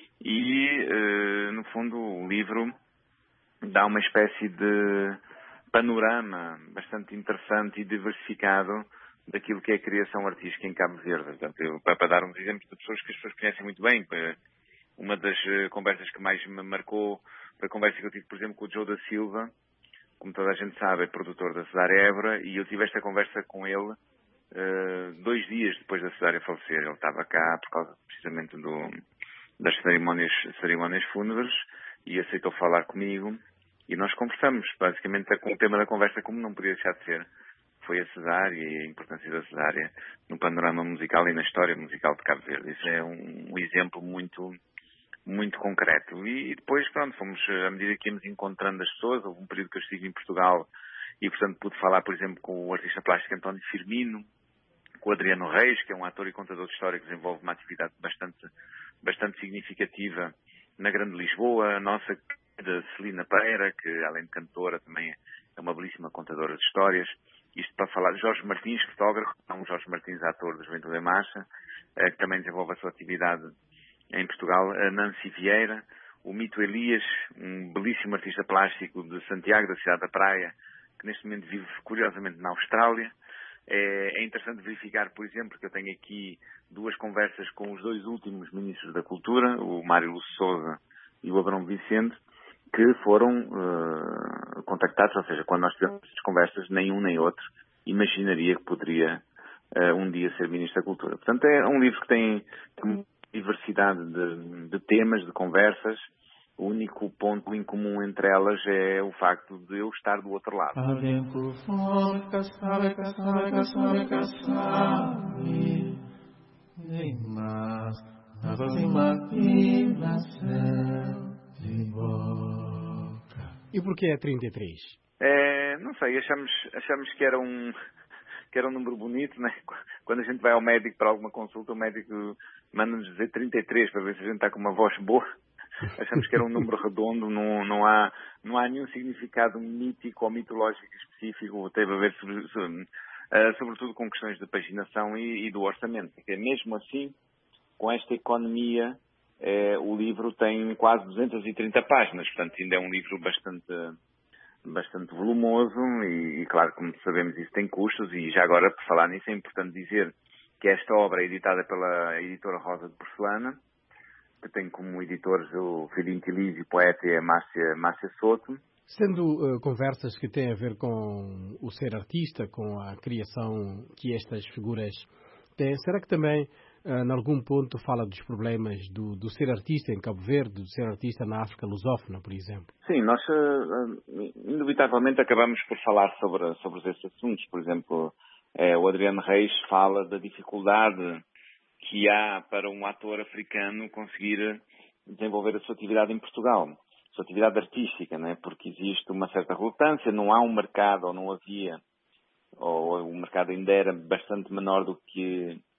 e, no fundo, o livro dá uma espécie de panorama bastante interessante e diversificado daquilo que é a criação artística em Cabo Verde. Portanto, para dar uns exemplos de pessoas que as pessoas conhecem muito bem, uma das conversas que mais me marcou foi a conversa que eu tive, por exemplo, com o Joe da Silva, como toda a gente sabe, é produtor da Cesária Évora, e eu tive esta conversa com ele 2 dias depois da Cesária falecer. Ele estava cá por causa precisamente das cerimónias fúnebres e aceitou falar comigo e nós conversamos. Basicamente, o tema da conversa, como não podia deixar de ser, foi a Cesária e a importância da Cesária no panorama musical e na história musical de Cabo Verde. Isso é um exemplo muito, muito concreto. E depois, pronto, fomos, à medida que íamos encontrando as pessoas, houve um período que eu estive em Portugal e, portanto, pude falar, por exemplo, com o artista plástico António Firmino, com o Adriano Reis, que é um ator e contador de história que desenvolve uma atividade bastante significativa na Grande Lisboa, a nossa querida Celina Pereira, que além de cantora também é uma belíssima contadora de histórias. Isto para falar de Jorge Martins, fotógrafo, não Jorge Martins, ator da Juventude em Marcha, que também desenvolve a sua atividade em Portugal, a Nancy Vieira, o Mito Elias, um belíssimo artista plástico de Santiago, da cidade da Praia, que neste momento vive curiosamente na Austrália. É interessante verificar, por exemplo, que eu tenho aqui 2 conversas com os 2 últimos ministros da Cultura, o Mário Lúcio Souza e o Abrão Vicente, que foram contactados, ou seja, quando nós tivemos estas conversas, nenhum nem outro imaginaria que poderia um dia ser Ministro da Cultura. Portanto, é um livro que tem uma diversidade de temas, de conversas. O único ponto em comum entre elas é o facto de eu estar do outro lado. E porquê é 33? Não sei, achamos que era um número bonito, né? Quando a gente vai ao médico para alguma consulta, o médico manda-nos dizer 33 para ver se a gente está com uma voz boa. Achamos que era um número redondo, não há nenhum significado mítico ou mitológico específico, teve a ver sobretudo com questões de paginação e do orçamento. Porque mesmo assim, com esta economia, o livro tem quase 230 páginas, portanto ainda é um livro bastante volumoso e claro, como sabemos, isso tem custos. E já agora, por falar nisso, é importante dizer que esta obra é editada pela editora Rosa de Porcelana, que tem como editores o Filhinho Tilísio, poeta, e a Márcia Soto. Sendo conversas que têm a ver com o ser artista, com a criação que estas figuras têm, será que também, em algum ponto, fala dos problemas do ser artista em Cabo Verde, do ser artista na África lusófona, por exemplo? Sim, nós, indubitavelmente, acabamos por falar sobre esses assuntos. Por exemplo, o Adriano Reis fala da dificuldade que há para um ator africano conseguir desenvolver a sua atividade em Portugal, a sua atividade artística, né? Porque existe uma certa relutância, não há um mercado, ou não havia, ou o mercado ainda era bastante menor do que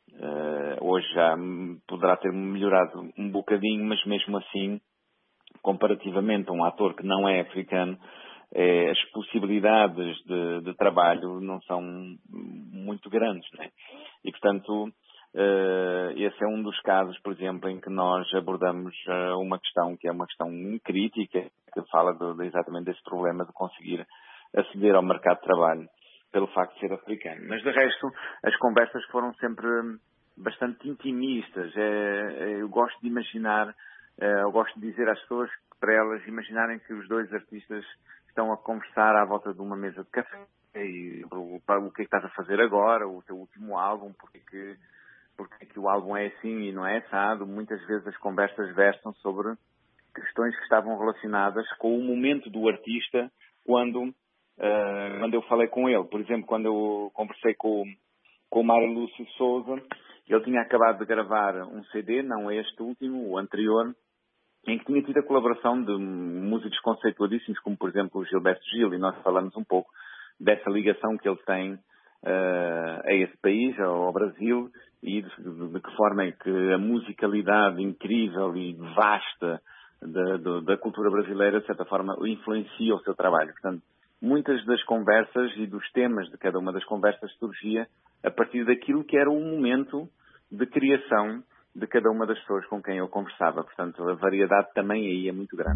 Hoje já poderá ter melhorado um bocadinho, mas mesmo assim, comparativamente a um ator que não é africano, as possibilidades de trabalho não são muito grandes, né? E, portanto, esse é um dos casos, por exemplo, em que nós abordamos uma questão que é uma questão crítica, que fala exatamente desse problema de conseguir aceder ao mercado de trabalho pelo facto de ser africano. Mas, de resto, as conversas foram sempre bastante intimistas. Eu gosto de imaginar, eu gosto de dizer às pessoas para elas imaginarem que os dois artistas estão a conversar à volta de uma mesa de café e o que é que estás a fazer agora, o teu último álbum, porque que o álbum é assim e não é assado. Muitas vezes as conversas versam sobre questões que estavam relacionadas com o momento do artista quando eu falei com ele. Por exemplo, quando eu conversei com o Mário Lúcio Souza, ele tinha acabado de gravar um CD, não este último, o anterior, em que tinha tido a colaboração de músicos conceituadíssimos, como por exemplo o Gilberto Gil, e nós falamos um pouco dessa ligação que ele tem a esse país, ao Brasil, e de que forma é que a musicalidade incrível e vasta da cultura brasileira, de certa forma, influencia o seu trabalho. Portanto, muitas das conversas e dos temas de cada uma das conversas surgia a partir daquilo que era o momento de criação de cada uma das pessoas com quem eu conversava. Portanto, a variedade também aí é muito grande.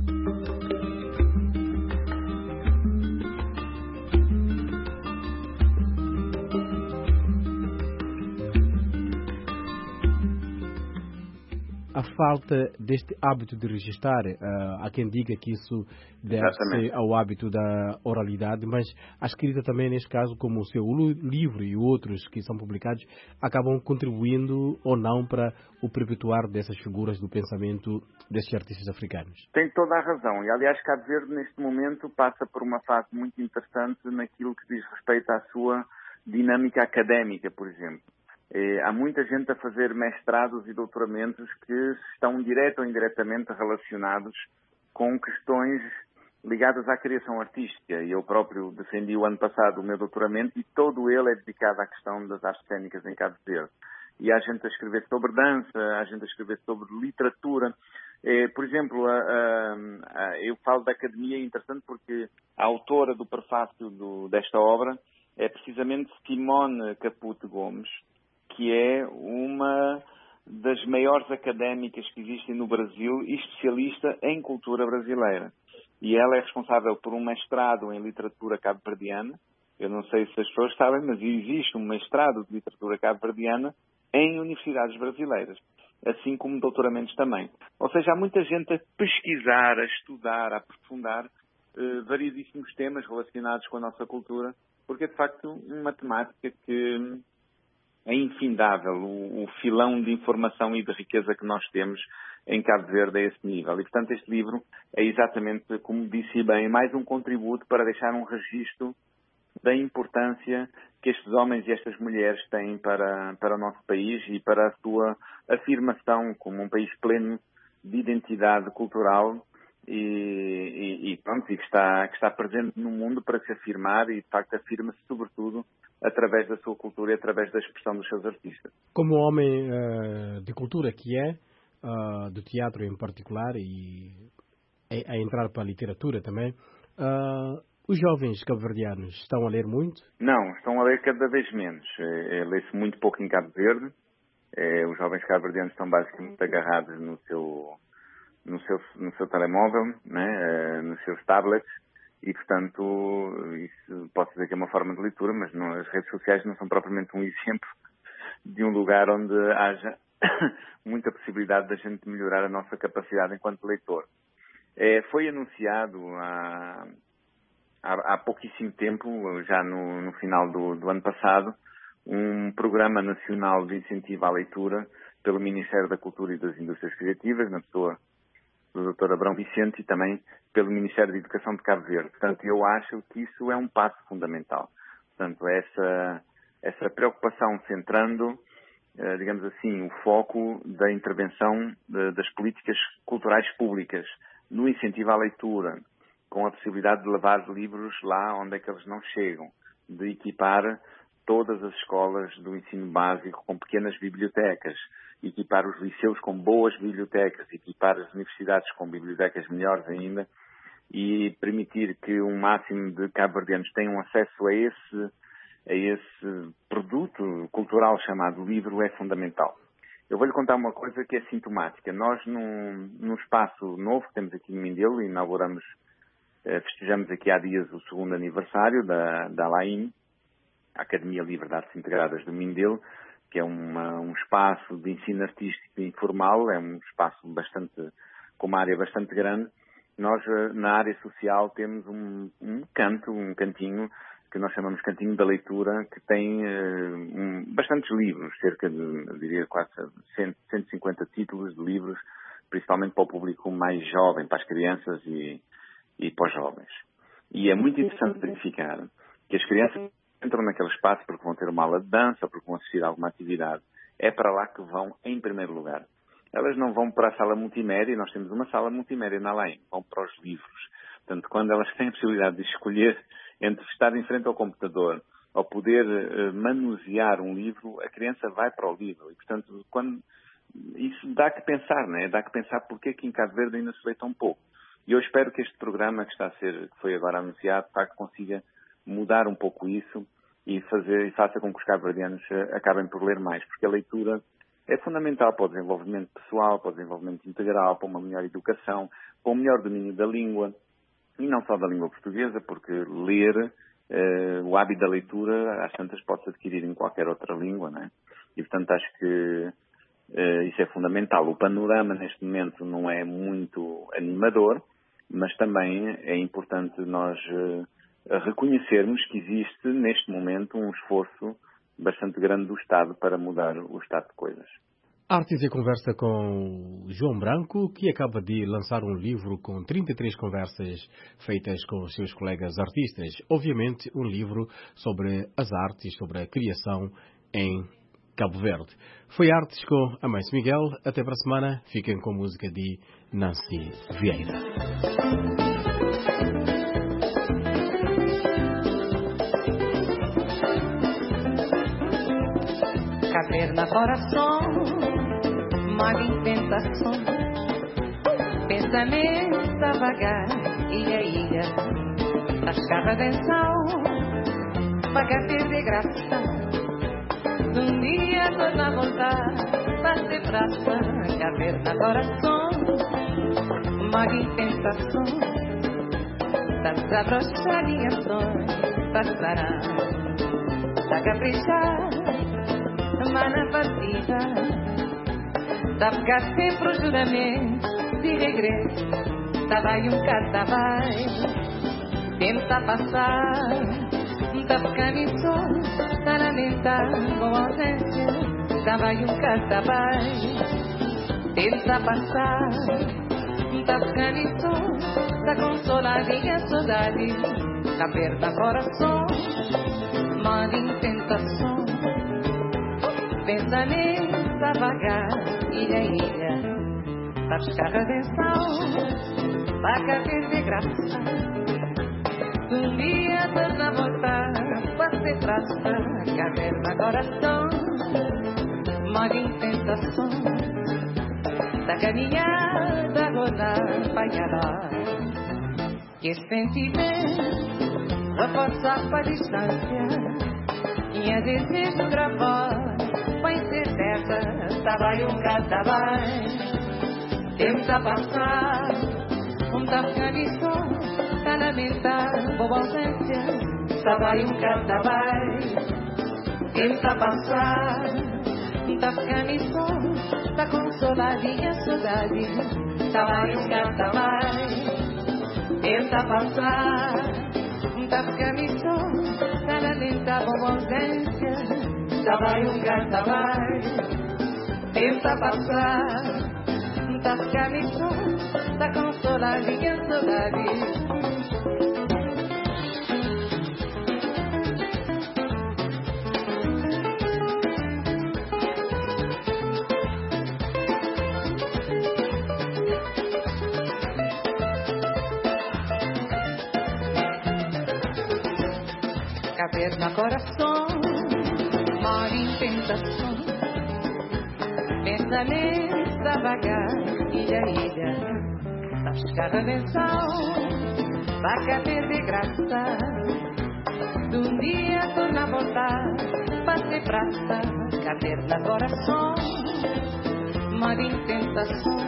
A falta deste hábito de registrar, há quem diga que isso deve-se ao hábito da oralidade, mas a escrita também, neste caso, como o seu livro e outros que são publicados, acabam contribuindo ou não para o perpetuar dessas figuras do pensamento destes artistas africanos. Tem toda a razão. E, aliás, Cabo Verde, neste momento, passa por uma fase muito interessante naquilo que diz respeito à sua dinâmica académica, por exemplo. Há muita gente a fazer mestrados e doutoramentos que estão direto ou indiretamente relacionados com questões ligadas à criação artística. Eu próprio defendi o ano passado o meu doutoramento e todo ele é dedicado à questão das artes cênicas em Cabo Verde. E há gente a escrever sobre dança, há gente a escrever sobre literatura. Por exemplo, eu falo da academia, é interessante porque a autora do prefácio desta obra é precisamente Simone Caputo Gomes, que é uma das maiores académicas que existem no Brasil e especialista em cultura brasileira. E ela é responsável por um mestrado em literatura cabo-verdiana. Eu não sei se as pessoas sabem, mas existe um mestrado de literatura cabo-verdiana em universidades brasileiras, assim como doutoramentos também. Ou seja, há muita gente a pesquisar, a estudar, a aprofundar variedíssimos temas relacionados com a nossa cultura, porque é de facto uma temática que é infindável, o filão de informação e de riqueza que nós temos em Cabo Verde a esse nível. E, portanto, este livro é exatamente, como disse bem, mais um contributo para deixar um registro da importância que estes homens e estas mulheres têm para o nosso país e para a sua afirmação como um país pleno de identidade cultural e que está presente no mundo para se afirmar e, de facto, afirma-se sobretudo através da sua cultura e através da expressão dos seus artistas. Como homem de cultura que é, do teatro em particular e a entrar para a literatura também, os jovens cabo-verdianos estão a ler muito? Não, estão a ler cada vez menos. Lê-se muito pouco em Cabo Verde. Os jovens cabo-verdianos estão basicamente agarrados no seu telemóvel, né, nos seus tablets. E, portanto, isso pode dizer que é uma forma de leitura, mas as redes sociais não são propriamente um exemplo de um lugar onde haja muita possibilidade de a gente melhorar a nossa capacidade enquanto leitor. Foi anunciado há pouquíssimo tempo, já no final do ano passado, um programa nacional de incentivo à leitura pelo Ministério da Cultura e das Indústrias Criativas, na pessoa do Dr. Abrão Vicente, e também pelo Ministério da Educação de Cabo Verde. Portanto, eu acho que isso é um passo fundamental. Portanto, essa preocupação centrando, digamos assim, o foco da intervenção das políticas culturais públicas no incentivo à leitura, com a possibilidade de levar livros lá onde é que eles não chegam, de equipar todas as escolas do ensino básico com pequenas bibliotecas, equipar os liceus com boas bibliotecas, equipar as universidades com bibliotecas melhores ainda e permitir que um máximo de cabo-verdianos tenham acesso a esse produto cultural chamado livro é fundamental. Eu vou-lhe contar uma coisa que é sintomática. Nós, num espaço novo que temos aqui em Mindelo, festejamos aqui há dias o 2º aniversário da ALAIM, a Academia Livre de Artes Integradas do Mindelo, que é um espaço de ensino artístico informal, é um espaço com uma área bastante grande. Nós, na área social, temos um cantinho, que nós chamamos Cantinho da Leitura, que tem bastantes livros, cerca de, diria, quase 150 títulos de livros, principalmente para o público mais jovem, para as crianças e para os jovens. E é muito interessante verificar que as crianças entram naquele espaço porque vão ter uma aula de dança, porque vão assistir a alguma atividade. É para lá que vão em primeiro lugar. Elas não vão para a sala multimédia, nós temos uma sala multimédia na ALAIM, vão para os livros. Portanto, quando elas têm a possibilidade de escolher entre estar em frente ao computador ou poder manusear um livro, a criança vai para o livro. E, portanto, isso dá que pensar, né? Dá que pensar porque é que em Cabo Verde ainda se lê tão pouco. E eu espero que este programa que foi agora anunciado, de facto, consiga mudar um pouco isso e faça com que os cabo-verdianos acabem por ler mais, porque a leitura é fundamental para o desenvolvimento pessoal, para o desenvolvimento integral, para uma melhor educação, para um melhor domínio da língua, e não só da língua portuguesa, porque ler, o hábito da leitura, às tantas pode-se adquirir em qualquer outra língua, não é? E, portanto, acho que isso é fundamental. O panorama, neste momento, não é muito animador, mas também é importante nós reconhecermos que existe, neste momento, um esforço bastante grande do Estado para mudar o estado de coisas. Artes e conversa com João Branco, que acaba de lançar um livro com 33 conversas feitas com os seus colegas artistas. Obviamente, um livro sobre as artes, sobre a criação em Cabo Verde. Foi Artes com Amâncio Miguel. Até para a semana. Fiquem com a música de Nancy Vieira. Caverna coração, maga em tentação, pensamento a vagar, ilha, tascava atenção, pagar de graça, um dia torna a voltar, bate praça, caverna coração, maga em tentação, das abrochariações, passará, da caprichar, na partida, da pegar sempre o juramento de regresso, estava aí cartavai, tenta passar, da pegar missão, da lamentar com ausência, estava aí cartavai, tenta passar, da pegar missão, da consoladinha saudade, da perda coração, mas em tentação. Pensamento a vagar, ilha, para buscar redenção, para caber de graça. Um dia torna a voltar, para ser traça, caverna coração, mora em tentação, da caminhada rodar, apanhar. Que sentimento, reforçar para a distância, e a desejo gravar. Vai ser certa, estava aí cartavai, tenta passar, afganição, tá lamentar, boa ausência, estava aí cartavai, tenta passar, afganição, tá consoladinha saudade, estava aí cartavai, tenta passar, afganição, tá lamentar, boa ausência. Vai cartavai, tenta passar, tá caminhando, tá consoladinha saudade. Caverna coração, tentação. Pensamento a vagar, ilha a ilha, a buscar a menção, para caber de graça. De um dia torna a voltar, para ser praça, caber na coração. Mar em tentação,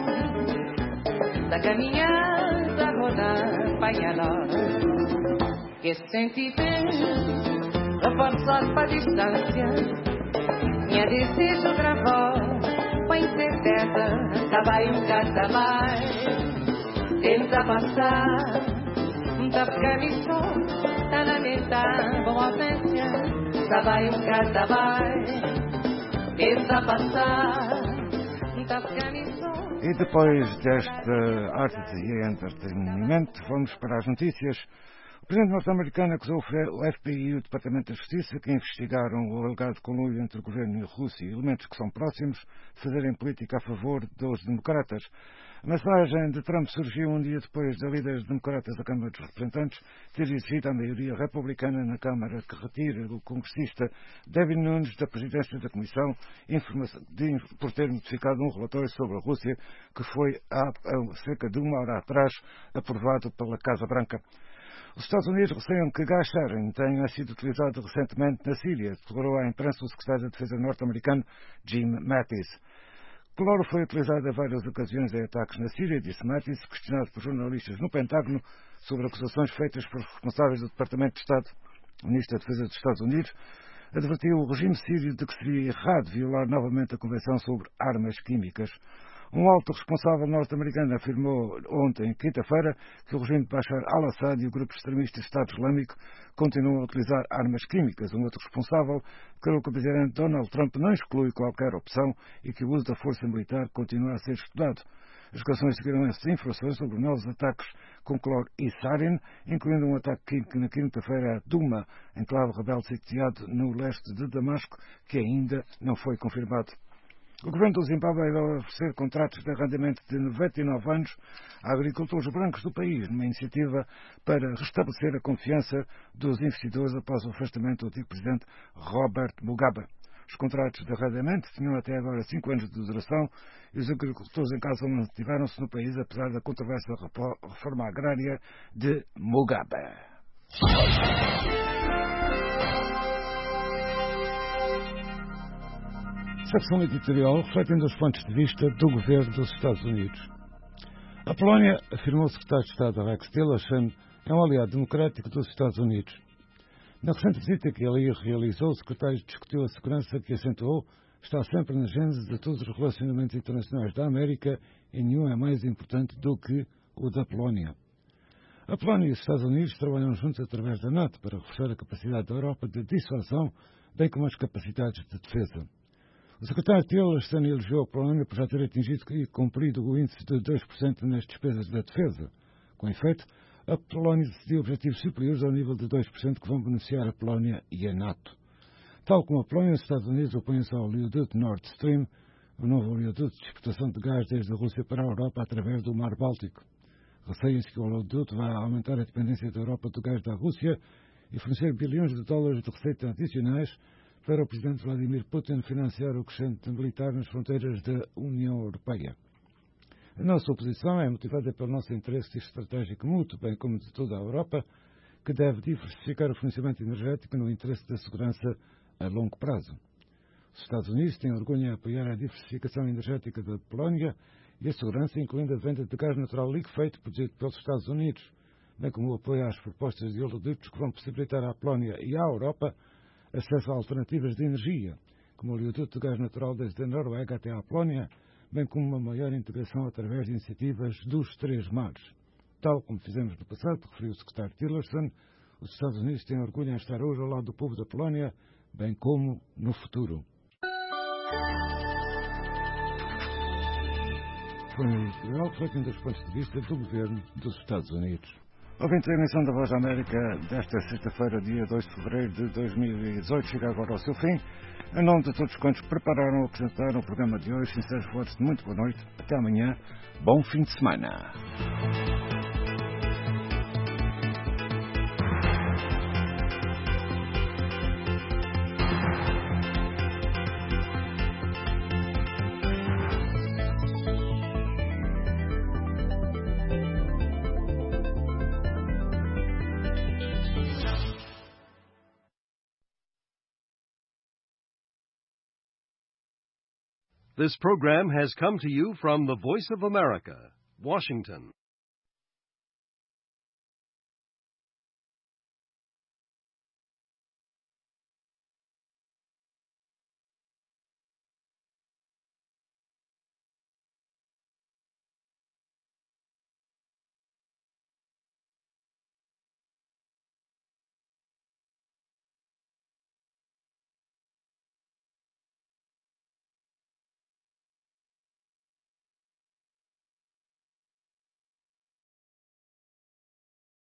da caminhada a rodar, panhaló. Que senti bem, reforçar para a distância. Minha desejo gravou, com incerteza, estava em casa mais. Tenta passar, tá ficando tá lamentar, boa ausência, estava em casa mais. Tenta passar, tá ficando. E depois desta arte e entretenimento, vamos para as notícias. O presidente norte-americano acusou o FBI e o Departamento da Justiça, que investigaram o alegado conluio entre o governo e a Rússia e elementos que são próximos, de fazerem política a favor dos democratas. A mensagem de Trump surgiu um dia depois da líder democrata da Câmara dos Representantes ter exigido à maioria republicana na Câmara que retire o congressista Devin Nunes da presidência da Comissão por ter notificado um relatório sobre a Rússia que foi há cerca de uma hora atrás aprovado pela Casa Branca. Os Estados Unidos receiam que gás sarin tenha sido utilizado recentemente na Síria, declarou à imprensa o secretário da Defesa norte-americano Jim Mattis. Cloro foi utilizado em várias ocasiões em ataques na Síria, disse Mattis, questionado por jornalistas no Pentágono sobre acusações feitas por responsáveis do Departamento de Estado. O ministro da Defesa dos Estados Unidos advertiu o regime sírio de que seria errado violar novamente a Convenção sobre Armas Químicas. Um alto responsável norte-americano afirmou ontem, quinta-feira, que o regime de Bashar al-Assad e o grupo extremista Estado Islâmico continuam a utilizar armas químicas. Um outro responsável declarou que o presidente Donald Trump não exclui qualquer opção e que o uso da força militar continua a ser estudado. As declarações seguiram essas informações sobre novos ataques com cloro e sarin, incluindo um ataque químico na quinta-feira a Duma, enclave rebelde sitiado no leste de Damasco, que ainda não foi confirmado. O governo do Zimbábue vai oferecer contratos de arrendamento de 99 anos a agricultores brancos do país, numa iniciativa para restabelecer a confiança dos investidores após o afastamento do antigo presidente Robert Mugabe. Os contratos de arrendamento tinham até agora 5 anos de duração e os agricultores em casa mantiveram-se no país, apesar da controversa reforma agrária de Mugabe. Secção editorial refletindo os pontos de vista do governo dos Estados Unidos. A Polónia, afirmou o secretário de Estado Rex Tillerson, é um aliado democrático dos Estados Unidos. Na recente visita que ele realizou, o secretário discutiu a segurança que acentuou está sempre na gênese de todos os relacionamentos internacionais da América e nenhum é mais importante do que o da Polónia. A Polónia e os Estados Unidos trabalham juntos através da NATO para reforçar a capacidade da Europa de dissuasão, bem como as capacidades de defesa. O secretário Tillerson elogiou a Polónia por já ter atingido e cumprido o índice de 2% nas despesas da defesa. Com efeito, a Polónia decidiu objetivos superiores ao nível de 2% que vão beneficiar a Polónia e a NATO. Tal como a Polónia, os Estados Unidos opõem-se ao oleoduto Nord Stream, o novo oleoduto de exportação de gás desde a Rússia para a Europa através do Mar Báltico. Receia-se que o oleoduto vai aumentar a dependência da Europa do gás da Rússia e fornecer bilhões de dólares de receita adicionais para o presidente Vladimir Putin financiar o crescente militar nas fronteiras da União Europeia. A nossa oposição é motivada pelo nosso interesse estratégico mútuo, bem como de toda a Europa, que deve diversificar o fornecimento energético no interesse da segurança a longo prazo. Os Estados Unidos têm orgulho em apoiar a diversificação energética da Polónia e a segurança, incluindo a venda de gás natural liquefeito produzido pelos Estados Unidos, bem como o apoio às propostas de oleodutos que vão possibilitar à Polónia e à Europa acesso a alternativas de energia, como o oleoduto de gás natural desde a Noruega até à Polónia, bem como uma maior integração através de iniciativas dos três mares. Tal como fizemos no passado, referiu o secretário Tillerson, os Estados Unidos têm orgulho em estar hoje ao lado do povo da Polónia, bem como no futuro. Foi um editorial refletindo os pontos de vista do governo dos Estados Unidos. Ouvintes, a emissão da Voz da América desta sexta-feira, dia 2 de fevereiro de 2018, chega agora ao seu fim. Em nome de todos quantos prepararam ou apresentaram o programa de hoje, sinceros votos de muito boa noite. Até amanhã. Bom fim de semana. This program has come to you from the Voice of America, Washington.